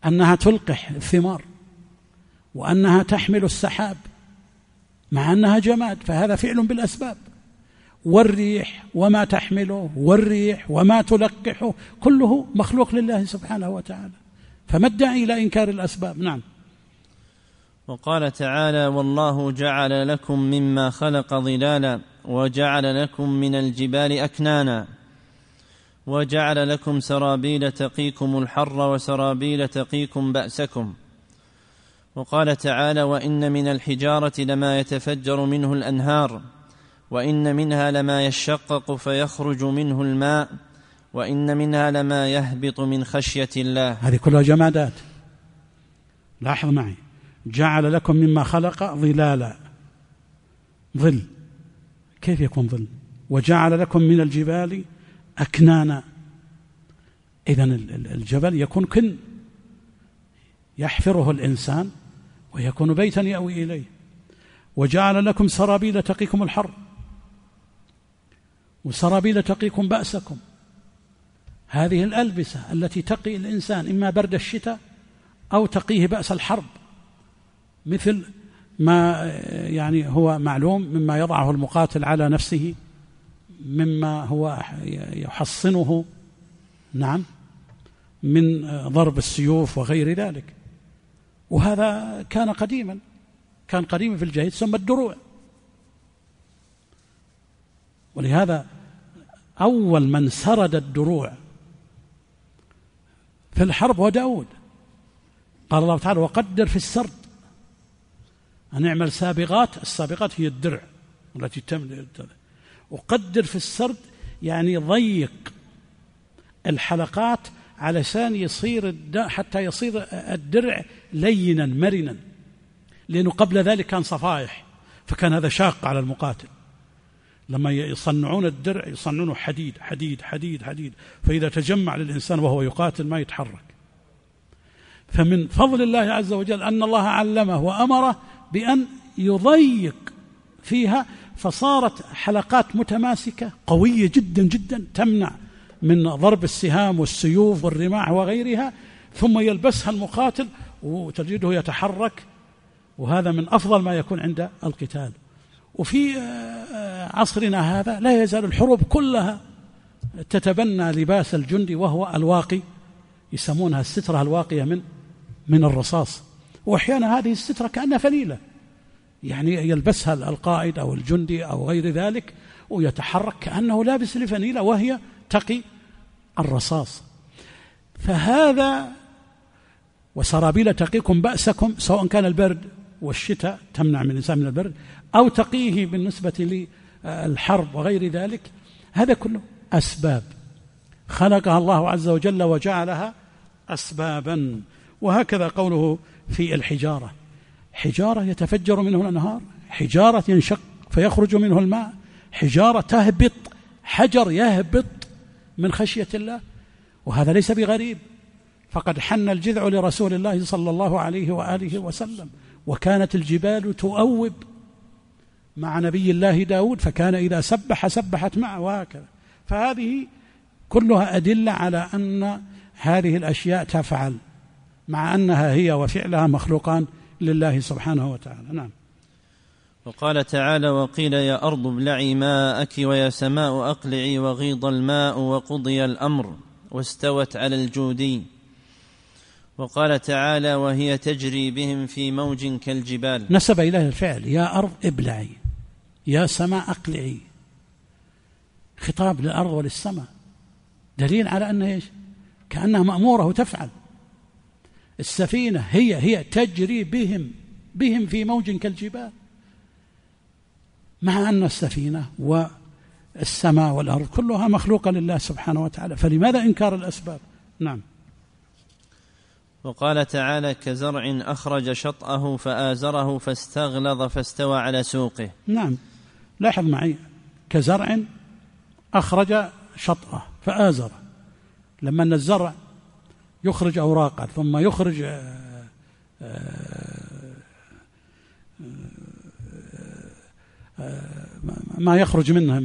أنها تلقح الثمار وأنها تحمل السحاب مع أنها جماد، فهذا فعل بالأسباب. والريح وما تحمله والريح وما تلقحه كله مخلوق لله سبحانه وتعالى، فما الداعي إلى إنكار الأسباب؟ نعم. وقال تعالى: والله جعل لكم مما خلق ظلالا وجعل لكم من الجبال أكنانا وجعل لكم سرابيل تقيكم الحر وسرابيل تقيكم بأسكم. وقال تعالى: وإن من الحجارة لما يتفجر منه الأنهار وإن منها لما يشقق فيخرج منه الماء وإن منها لما يهبط من خشية الله. هذه كلها جمادات. لاحظ معي، جعل لكم مما خلق ظلالا، ظل، كيف يكون ظل؟ وجعل لكم من الجبال أكنانا، إذن الجبل يكون كن يحفره الإنسان ويكون بيتا يأوي إليه. وجعل لكم سرابيل تقيكم الحر وسرابيل تقيكم بأسكم. هذه الألبسة التي تقي الإنسان إما برد الشتاء أو تقيه بأس الحرب، مثل ما يعني هو معلوم مما يضعه المقاتل على نفسه مما هو يحصنه نعم من ضرب السيوف وغير ذلك. وهذا كان قديما في الجاهلية تسمى الدروع. ولهذا أول من سرد الدروع في الحرب هو داود. قال الله تعالى: وقدر في السرد أن نعمل سابغات. السابغات هي الدرع التي تملأ. وقدر في السرد يعني ضيق الحلقات علشان يصير حتى يصير الدرع لينا مرنا، لأنه قبل ذلك كان صفائح، فكان هذا شاق على المقاتل. لما يصنعون الدرع يصنعونه حديد حديد حديد حديد، فإذا تجمع للإنسان وهو يقاتل ما يتحرك. فمن فضل الله عز وجل أن الله علمه وأمره بأن يضيق فيها، فصارت حلقات متماسكة قوية جدا جدا تمنع من ضرب السهام والسيوف والرماح وغيرها، ثم يلبسها المقاتل وتجده يتحرك. وهذا من أفضل ما يكون عند القتال. وفي عصرنا هذا لا يزال الحروب كلها تتبنى لباس الجندي وهو الواقي، يسمونها السترة الواقية من الرصاص. وأحيانا هذه السترة كأنها فليلة، يعني يلبسها القائد أو الجندي أو غير ذلك ويتحرك كأنه لابس لفنيلة وهي تقي الرصاص. فهذا وسرابيل تقيكم بأسكم، سواء كان البرد والشتاء تمنع من الإنسان من البرد أو تقيه بالنسبة للحرب وغير ذلك. هذا كله أسباب خلقها الله عز وجل وجعلها أسبابا. وهكذا قوله في الحجارة، حجارة يتفجر منه الأنهار، حجارة ينشق فيخرج منه الماء، حجارة تهبط، حجر يهبط من خشية الله. وهذا ليس بغريب، فقد حن الجذع لرسول الله صلى الله عليه وآله وسلم، وكانت الجبال تؤوب مع نبي الله داود، فكان إذا سبح سبحت معه وهكذا. فهذه كلها أدلة على أن هذه الأشياء تفعل، مع أنها هي وفعلها مخلوقان لله سبحانه وتعالى. نعم. وقال تعالى: وقيل يا أرض ابلعي ماءك ويا سماء أقلعي وغيض الماء وقضي الأمر واستوت على الجودي. وقال تعالى: وهي تجري بهم في موج كالجبال. نسب إليه الفعل يا أرض ابلعي، يا سماء أقلعي، خطاب للأرض وللسماء، دليل على أنها إيش؟ كأنها مأمورة وتفعل. السفينة هي تجري بهم في موج كالجبال، مع أن السفينة والسماء والأرض كلها مخلوقة لله سبحانه وتعالى، فلماذا إنكار الأسباب؟ نعم. وقال تعالى: كزرع أخرج شطأه فآزره فاستغلظ فاستوى على سوقه. نعم، لاحظ معي، كزرع أخرج شطأه فآزره، لما أن الزرع يخرج أوراقا ثم يخرج ما يخرج منها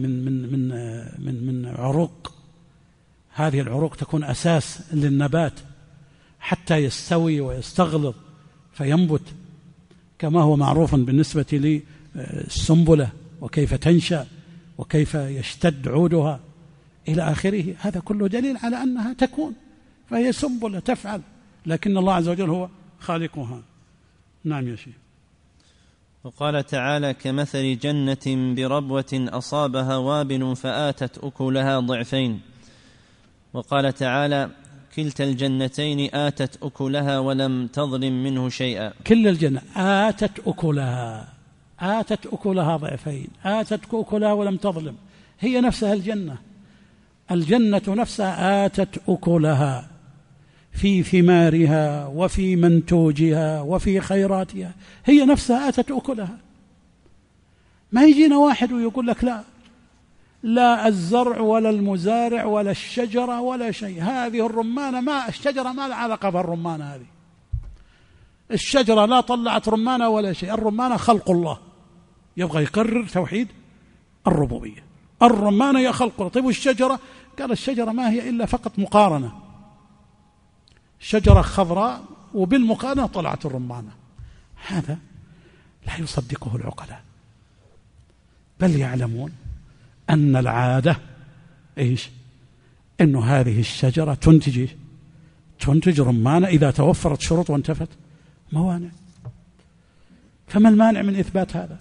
من عروق. هذه العروق تكون أساس للنبات حتى يستوي ويستغلظ فينبت، كما هو معروف بالنسبة للسنبلة وكيف تنشأ وكيف يشتد عودها إلى آخره. هذا كله دليل على أنها تكون، فهي سنبلة تفعل، لكن الله عز وجل هو خالقها. نعم يا شيخ. وقال تعالى: كمثل جنة بربوة أصابها وابل فآتت أكلها ضعفين. وقال تعالى: كلتا الجنتين آتت أكلها ولم تظلم منه شيئا. كل الجنة آتت أكلها ضعفين، آتت أكلها ولم تظلم، هي نفسها الجنة نفسها آتت أكلها في ثمارها وفي منتوجها وفي خيراتها، هي نفسها آتت أكلها. ما يجينا واحد ويقول لك لا الزرع ولا المزارع ولا الشجرة ولا شيء، هذه الرمانة الشجرة ما لها علاقة بالرمانة، هذه الشجرة لا طلعت رمانة ولا شيء، الرمانة خلق الله، يبغى يقرر توحيد الربوبية، الرمانة هي خلق الله. طيب والشجرة؟ قال الشجرة ما هي إلا فقط مقارنة، شجرة خضراء وبالمقارنة طلعت الرمانة. هذا لا يصدقه العقلاء، بل يعلمون أن العادة إنه هذه الشجرة تنتج رمانة إذا توفرت شروط وانتفت موانع، فما المانع من إثبات هذا؟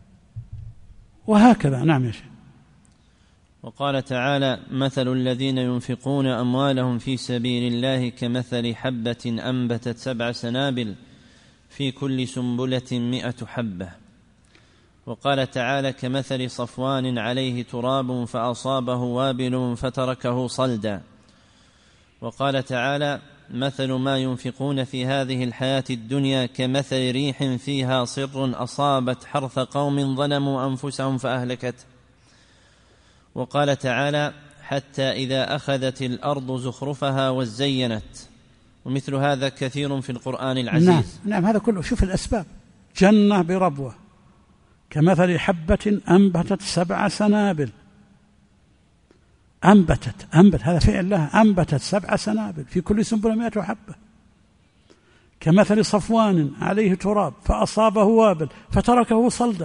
وهكذا. نعم يا شيخ. وقال تعالى: مثل الذين ينفقون أموالهم في سبيل الله كمثل حبة أنبتت 7 سنابل في كل سنبلة 100 حبة. وقال تعالى: كمثل صفوان عليه تراب فأصابه وابل فتركه صلدا. وقال تعالى: مثل ما ينفقون في هذه الحياة الدنيا كمثل ريح فيها صر أصابت حرث قوم ظلموا أنفسهم فأهلكت. وقال تعالى: حتى إذا أخذت الأرض زخرفها وزينت. ومثل هذا كثير في القرآن العزيز. نعم هذا كله. شوف الأسباب: جنة بربوة، كمثل حبة أنبتت 7 سنابل، أنبت هذا فعل لها، أنبتت 7 سنابل في كل سنبلة 100 حبة. كمثل صفوان عليه تراب فأصابه وابل فتركه صلدا.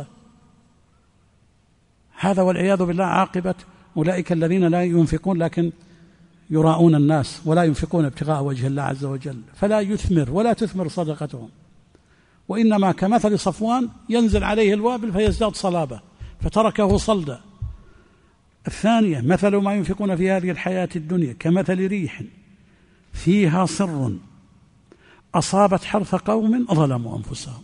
هذا والعياذ بالله عاقبة أولئك الذين لا ينفقون لكن يراؤون الناس ولا ينفقون ابتغاء وجه الله عز وجل، فلا يثمر ولا تثمر صدقتهم، وإنما كمثل صفوان ينزل عليه الوابل فيزداد صلابة فتركه صلدا. الثانية: مثل ما ينفقون في هذه الحياة الدنيا كمثل ريح فيها صر أصابت حرث قوم ظلموا أنفسهم،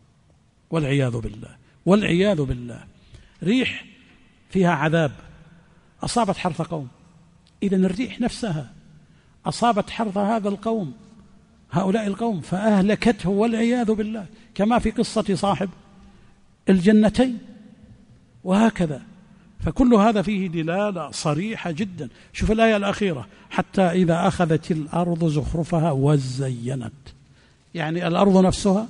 والعياذ بالله. ريح فيها عذاب أصابت حرث قوم، إذن الريح نفسها أصابت حرث هؤلاء القوم فأهلكته والعياذ بالله، كما في قصة صاحب الجنتين. وهكذا، فكل هذا فيه دلالة صريحة جدا. شوف الآية الأخيرة: حتى إذا أخذت الأرض زخرفها وزينت، يعني الأرض نفسها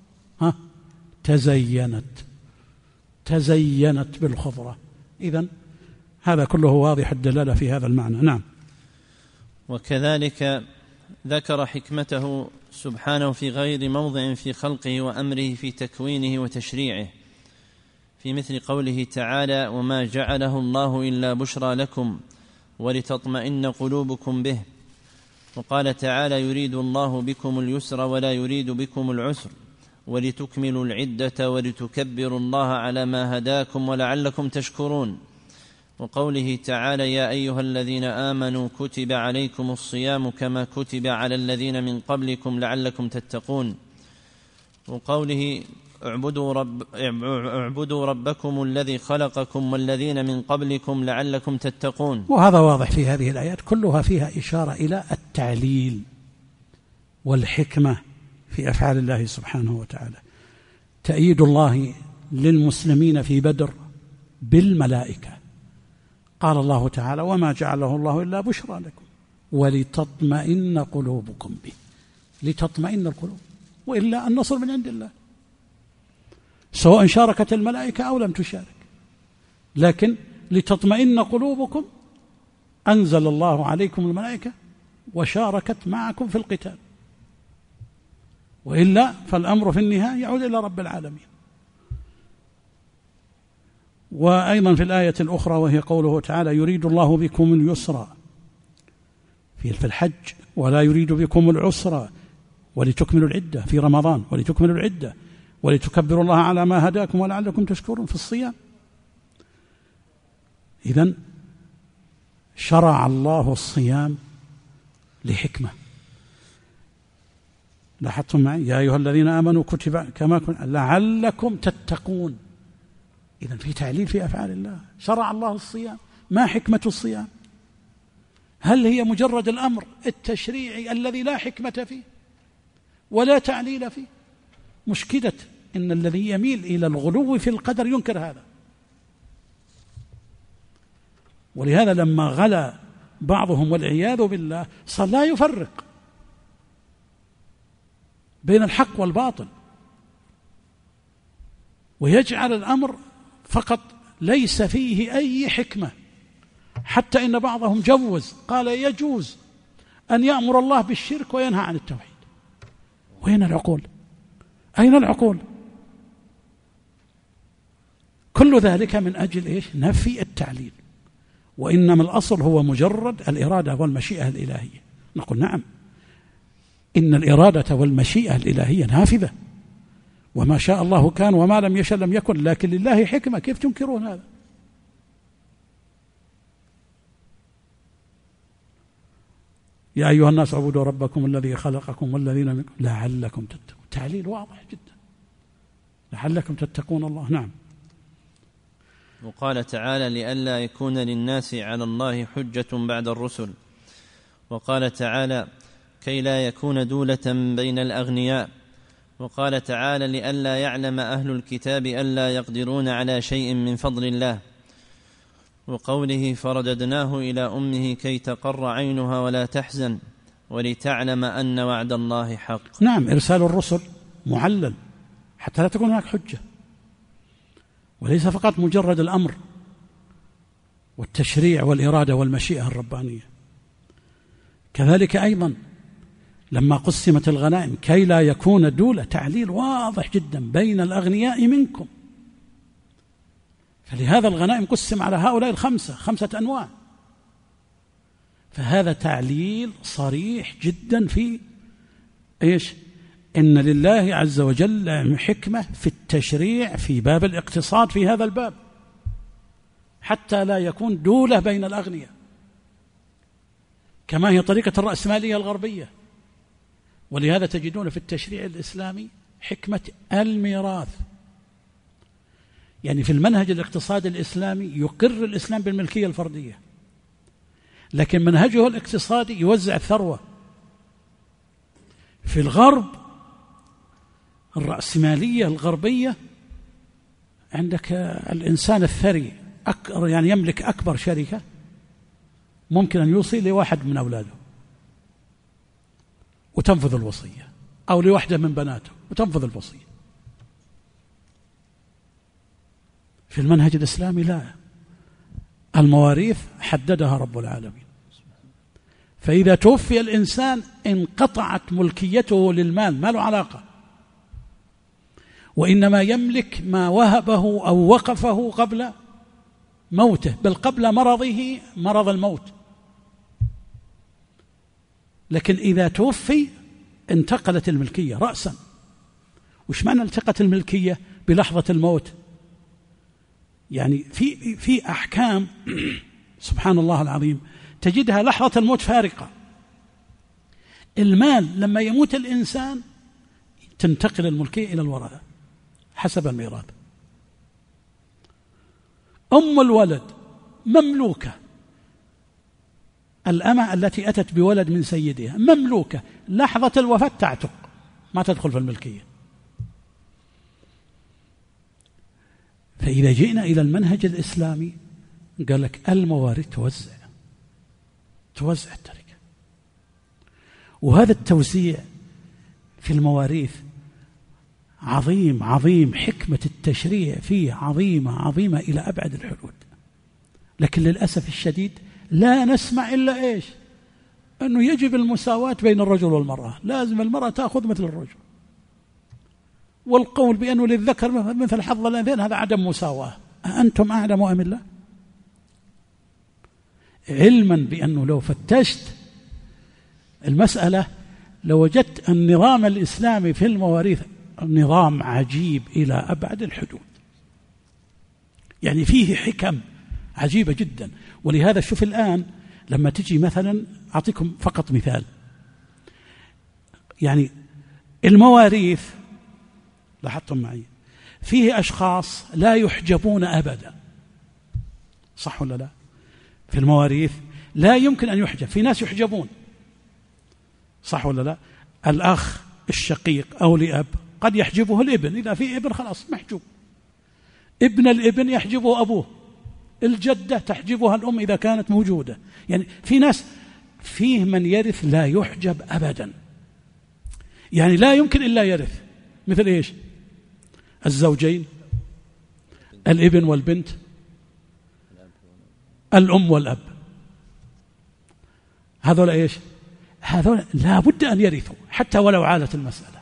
تزينت بالخضرة. إذن هذا كله واضح الدلالة في هذا المعنى. نعم. وكذلك ذكر حكمته سبحانه في غير موضع في خلقه وأمره في تكوينه وتشريعه، في مثل قوله تعالى: وما جعله الله إلا بشرى لكم ولتطمئن قلوبكم به. وقال تعالى: يريد الله بكم اليسر ولا يريد بكم العسر ولتكملوا العدة ولتكبروا الله على ما هداكم ولعلكم تشكرون. وقوله تعالى: يا أيها الذين آمنوا كتب عليكم الصيام كما كتب على الذين من قبلكم لعلكم تتقون. وقوله: اعبدوا ربكم الذي خلقكم والذين من قبلكم لعلكم تتقون. وهذا واضح في هذه الآيات، كلها فيها إشارة إلى التعليل والحكمة في أفعال الله سبحانه وتعالى. تأييد الله للمسلمين في بدر بالملائكة، قال الله تعالى: وما جعله الله إلا بشرى لكم ولتطمئن قلوبكم به. لتطمئن القلوب، وإلا النصر من عند الله، سواء شاركت الملائكة أو لم تشارك، لكن لتطمئن قلوبكم أنزل الله عليكم الملائكة وشاركت معكم في القتال. وإلا فالأمر في النهاية يعود إلى رب العالمين. وأيضا في الآية الأخرى وهي قوله تعالى يريد الله بكم اليسر في الحج ولا يريد بكم العسر ولتكملوا العدة في رمضان ولتكملوا العدة ولتكبروا الله على ما هداكم ولعلكم تشكرون في الصيام. إذن شرع الله الصيام لحكمة. لاحظتم معي يا أيها الذين آمنوا كتب كما كنتم لعلكم تتقون. إذن في تعليل في أفعال الله. شرع الله الصيام. ما حكمة الصيام؟ هل هي مجرد الأمر التشريعي الذي لا حكمة فيه ولا تعليل فيه؟ مشكلة إن الذي يميل إلى الغلو في القدر ينكر هذا. ولهذا لما غلا بعضهم والعياذ بالله صار لا يفرق بين الحق والباطل، ويجعل الأمر فقط ليس فيه أي حكمة، حتى إن بعضهم جوز قال يجوز أن يأمر الله بالشرك وينهى عن التوحيد. وين العقول؟ أين العقول؟ كل ذلك من أجل إيش؟ نفي التعليل. وإنما الأصل هو مجرد الإرادة والمشيئة الإلهية. نقول نعم، إن الإرادة والمشيئة الإلهية نافذة، وما شاء الله كان وما لم يشأ لم يكن، لكن لله حكمة. كيف تنكرون هذا؟ يا أيها الناس اعبدوا ربكم الذي خلقكم والذين منكم لعلكم تتقون. تعليل واضح جدا، لعلكم تتقون الله. نعم. وقال تعالى لئلا يكون للناس على الله حجة بعد الرسل. وقال تعالى كي لا يكون دولة بين الأغنياء. وقال تعالى لئلا يعلم أهل الكتاب ألا يقدرون على شيء من فضل الله. وقوله فرددناه إلى أمه كي تقر عينها ولا تحزن ولتعلم أن وعد الله حق. نعم، إرسال الرسل معلل حتى لا تكون هناك حجة، وليس فقط مجرد الأمر والتشريع والإرادة والمشيئة الربانية. كذلك أيضا لما قسمت الغنائم كي لا يكون دولة، تعليل واضح جدا بين الأغنياء منكم. فلهذا الغنائم قسم على هؤلاء خمسة أنواع. فهذا تعليل صريح جدا في إيش؟ إن لله عز وجل حكمة في التشريع في باب الاقتصاد في هذا الباب، حتى لا يكون دولة بين الأغنياء، كما هي طريقة الرأسمالية الغربية. ولهذا تجدون في التشريع الإسلامي حكمة الميراث. يعني في المنهج الاقتصادي الإسلامي يقر الإسلام بالملكية الفردية، لكن منهجه الاقتصادي يوزع الثروة. في الغرب الرأسمالية الغربية عندك الإنسان الثري يعني يملك أكبر شركة ممكن أن يوصي لواحد من أولاده وتنفذ الوصية، أو لواحدة من بناته وتنفذ الوصية. في المنهج الإسلامي لا، المواريث حددها رب العالمين. فإذا توفي الإنسان انقطعت ملكيته للمال، ما له علاقة، وإنما يملك ما وهبه أو وقفه قبل موته، بل قبل مرضه، مرض الموت. لكن إذا توفي انتقلت الملكية رأسا. وش معنى التقت الملكية بلحظة الموت؟ يعني في أحكام سبحان الله العظيم تجدها لحظة الموت فارقة. المال لما يموت الإنسان تنتقل الملكية إلى الورثة حسب الميراث. أم الولد مملوكة، الأمة التي أتت بولد من سيدها مملوكة، لحظة الوفاة تعتق، ما تدخل في الملكية. فإذا جئنا إلى المنهج الإسلامي قال لك المواريث توزع التركة. وهذا التوزيع في المواريث عظيم عظيم، حكمة التشريع فيه عظيمة إلى أبعد الحدود. لكن للأسف الشديد لا نسمع إلا إيش؟ أنه يجب المساواة بين الرجل والمرأة، لازم المرأة تأخذ مثل الرجل. والقول بأنه للذكر مثل حظ الأنثيين هذا عدم مساواة. أنتم أعلم أم الله؟ علما بأنه لو فتشت المسألة لوجدت النظام الإسلامي في المواريث نظام عجيب إلى أبعد الحدود، يعني فيه حكم عجيبة جدا. ولهذا شوف الآن لما تجي مثلا، أعطيكم فقط مثال، يعني المواريث لاحظتم معي فيه أشخاص لا يحجبون أبدا، صح ولا لا؟ في المواريث لا يمكن أن يحجب، في ناس يحجبون، صح ولا لا؟ الأخ الشقيق أو لأب قد يحجبه الابن، إذا في ابن خلاص محجوب، ابن الابن يحجبه أبوه، الجدة تحجبها الأم إذا كانت موجودة. يعني في ناس، فيه من يرث لا يحجب أبدا، يعني لا يمكن إلا يرث، مثل إيش؟ الزوجين، الابن والبنت، الأم والأب، هذول إيش؟ هذول لا بد أن يرثوا حتى ولو عالت المسألة،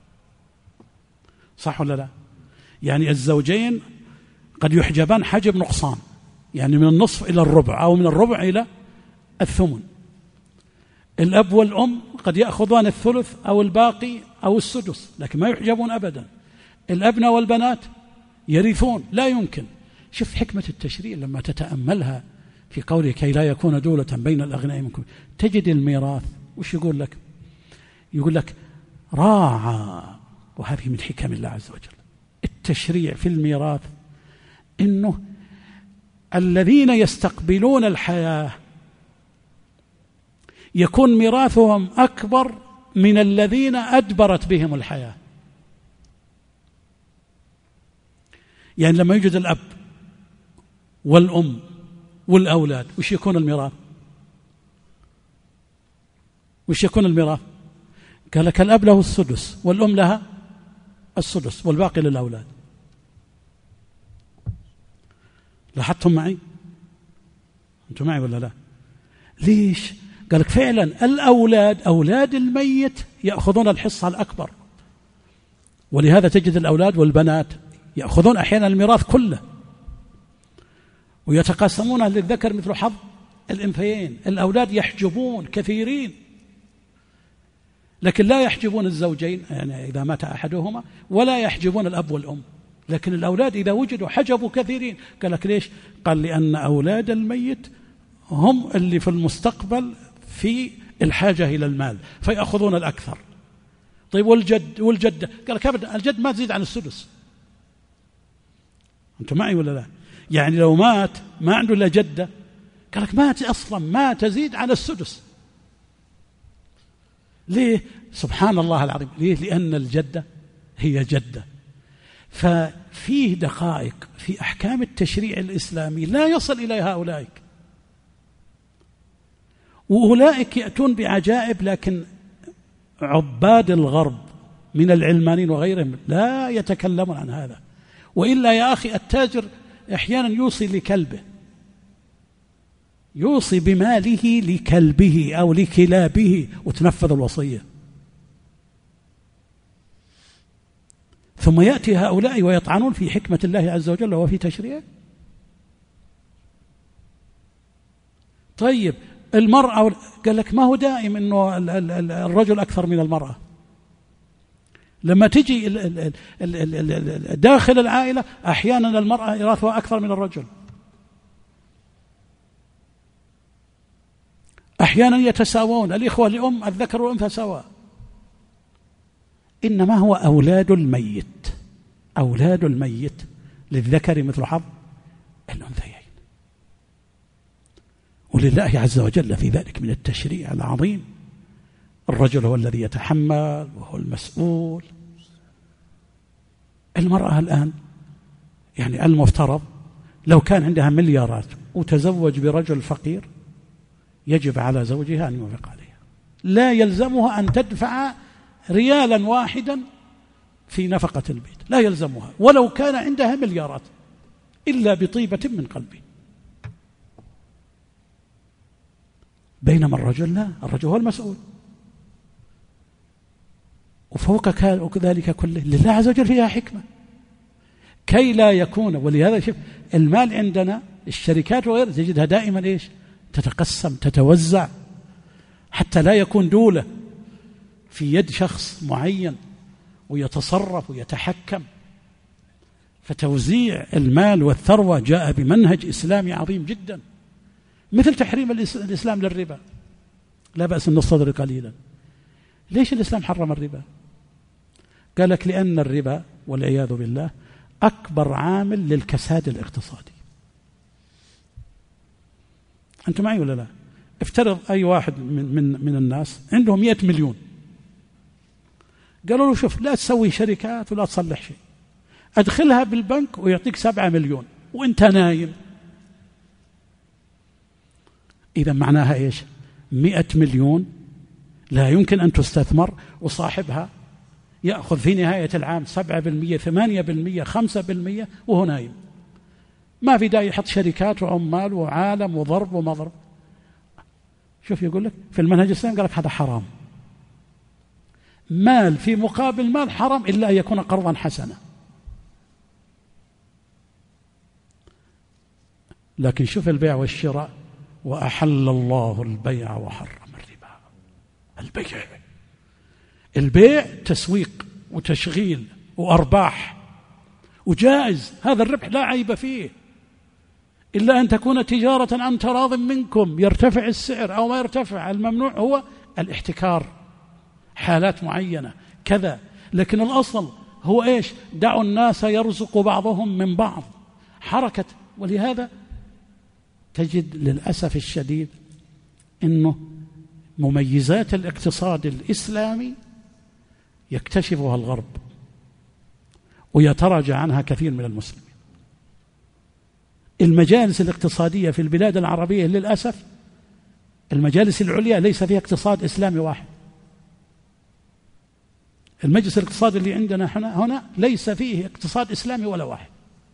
صح ولا لا؟ يعني الزوجين قد يحجبان حجب نقصان، يعني من النصف إلى الربع أو من الربع إلى الثمن. الأب والأم قد يأخذون الثلث أو الباقي أو السدس، لكن ما يحجبون أبدا. الأبناء والبنات يرثون، لا يمكن. شوف حكمة التشريع لما تتأملها في قوله كي لا يكون دولة بين الأغنياء منكم، تجد الميراث وش يقول لك؟ يقول لك راعى، وهذه من حكم الله عز وجل التشريع في الميراث، إنه الذين يستقبلون الحياة يكون ميراثهم أكبر من الذين أدبرت بهم الحياة. يعني لما يوجد الأب والأم والأولاد وش يكون الميراث؟ وش يكون الميراث؟ قال لك الأب له السدس والأم لها السدس والباقي للأولاد. لاحظتم معي؟ أنتم معي ولا لا؟ ليش؟ قال لك فعلا الأولاد أولاد الميت يأخذون الحصة الأكبر، ولهذا تجد الأولاد والبنات يأخذون أحيانا الميراث كله ويتقاسمون للذكر مثل حظ الأنثيين. الأولاد يحجبون كثيرين، لكن لا يحجبون الزوجين يعني إذا مات أحدهما، ولا يحجبون الأب والأم، لكن الأولاد إذا وجدوا حجبوا كثيرين. قال لك ليش؟ قال لأن أولاد الميت هم اللي في المستقبل في الحاجة إلى المال فيأخذون الأكثر. طيب والجدة؟ قال لك أبدا الجد ما تزيد عن السدس. أنتم معي ولا لا؟ يعني لو مات ما عنده إلا جدة، قال لك مات أصلا ما تزيد عن السدس. ليه؟ سبحان الله العظيم، ليه؟ لأن الجدة هي جدة. ففيه دقائق في أحكام التشريع الإسلامي لا يصل إليها أولئك، وأولئك يأتون بعجائب، لكن عباد الغرب من العلمانيين وغيرهم لا يتكلمون عن هذا. وإلا يا أخي التاجر أحيانا يوصي لكلبه، يوصي بماله لكلبه أو لكلابه وتنفذ الوصية، ثم يأتي هؤلاء ويطعنون في حكمة الله عز وجل وفي تشريعه. طيب المرأة، قال لك ما هو دائم أنه الرجل أكثر من المرأة. لما تجي داخل العائلة أحيانا المرأة إراثها أكثر من الرجل، أحيانا يتساوون، الإخوة لأم الذكر والأنثى سواء. إنما هو أولاد الميت، أولاد الميت للذكر مثل حظ الأنثيين. ولله عز وجل في ذلك من التشريع العظيم. الرجل هو الذي يتحمل وهو المسؤول. المرأة الآن يعني المفترض لو كان عندها مليارات وتزوج برجل فقير يجب على زوجها أن ينفق عليها، لا يلزمها أن تدفع ريالا واحدا في نفقة البيت، لا يلزمها ولو كان عندها مليارات، إلا بطيبة من قلبه. بينما الرجل لا، الرجل هو المسؤول. وفوق ذلك كله لله عز وجل فيها حكمة كي لا يكون. ولهذا شوف المال عندنا الشركات وغيرها تجدها دائما إيش؟ تتقسم تتوزع حتى لا يكون دولة في يد شخص معين ويتصرف ويتحكم. فتوزيع المال والثروة جاء بمنهج إسلامي عظيم جدا، مثل تحريم الإسلام للربا. لا بأس أن نصدر قليلا. ليش الإسلام حرم الربا؟ قال لك لأن الربا والعياذ بالله أكبر عامل للكساد الاقتصادي. أنت معي ولا لا؟ افترض أي واحد من الناس عندهم 100 مليون، قالوا له شوف لا تسوي شركات ولا تصلح شيء، أدخلها بالبنك ويعطيك 7 مليون وإنت نايم. إذا معناها إيش؟ 100 مليون لا يمكن أن تستثمر، وصاحبها يأخذ في نهاية العام 7%، 8%، 5% وهو نايم. ما في داعي يحط شركات وعمال وعالم وضرب ومضرب. شوف يقول لك في المنهج الإسلامي قال لك هذا حرام. مال في مقابل مال حرام إلا أن يكون قرضا حسنا. لكن شوف البيع والشراء، وأحل الله البيع وحرم الربا. البيع تسويق وتشغيل وأرباح وجائز، هذا الربح لا عيب فيه، إلا أن تكون تجارة عن تراض منكم، يرتفع السعر أو ما يرتفع. الممنوع هو الاحتكار، حالات معينة كذا، لكن الأصل هو إيش؟ دعوا الناس يرزق بعضهم من بعض، حركة. ولهذا تجد للأسف الشديد أنه مميزات الاقتصاد الإسلامي يكتشفها الغرب ويتراجع عنها كثير من المسلمين. المجالس الاقتصادية في البلاد العربية للأسف المجالس العليا ليس فيها اقتصاد إسلامي واحد. المجلس الاقتصادي اللي عندنا هنا ليس فيه اقتصاد إسلامي ولا واحد.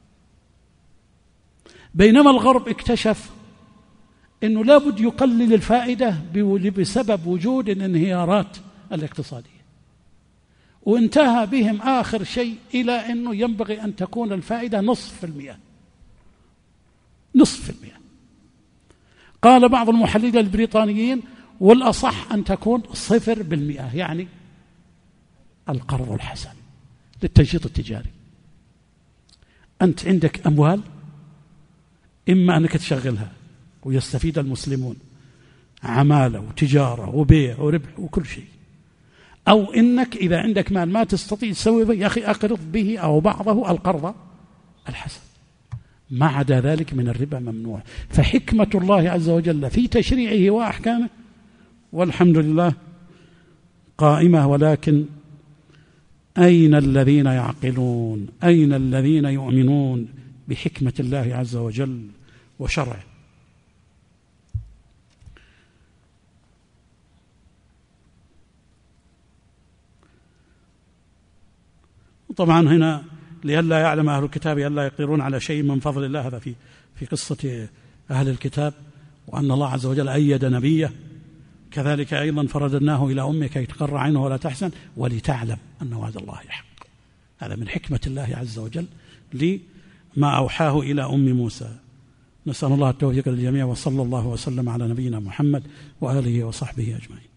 بينما الغرب اكتشف أنه لابد يقلل الفائدة بسبب وجود الانهيارات الاقتصادية، وانتهى بهم آخر شيء إلى أنه ينبغي أن تكون الفائدة 0.5%. قال بعض المحللين البريطانيين والأصح أن تكون 0%، يعني القرض الحسن للتنشيط التجاري. أنت عندك أموال، إما أنك تشغلها ويستفيد المسلمون، عمالة وتجارة وبيع وربح وكل شيء، أو إنك إذا عندك مال ما تستطيع تسوي به، يا أخي أقرض به أو بعضه القرض الحسن. ما عدا ذلك من الربا ممنوع. فحكمة الله عز وجل في تشريعه وأحكامه والحمد لله قائمة، ولكن أين الذين يعقلون؟ أين الذين يؤمنون بحكمة الله عز وجل وشرعه؟ طبعا هنا لئلا يعلم أهل الكتاب ألا يقدرون على شيء من فضل الله، هذا في قصة أهل الكتاب، وأن الله عز وجل أيد نبيه. كذلك أيضا فرددناه إلى أمك كي تقر عينه ولا تحزن ولتعلم أن وعد الله حق. هذا من حكمة الله عز وجل لما أوحاه إلى أم موسى. نسأل الله التوفيق للجميع، وصلى الله وسلم على نبينا محمد وآله وصحبه أجمعين.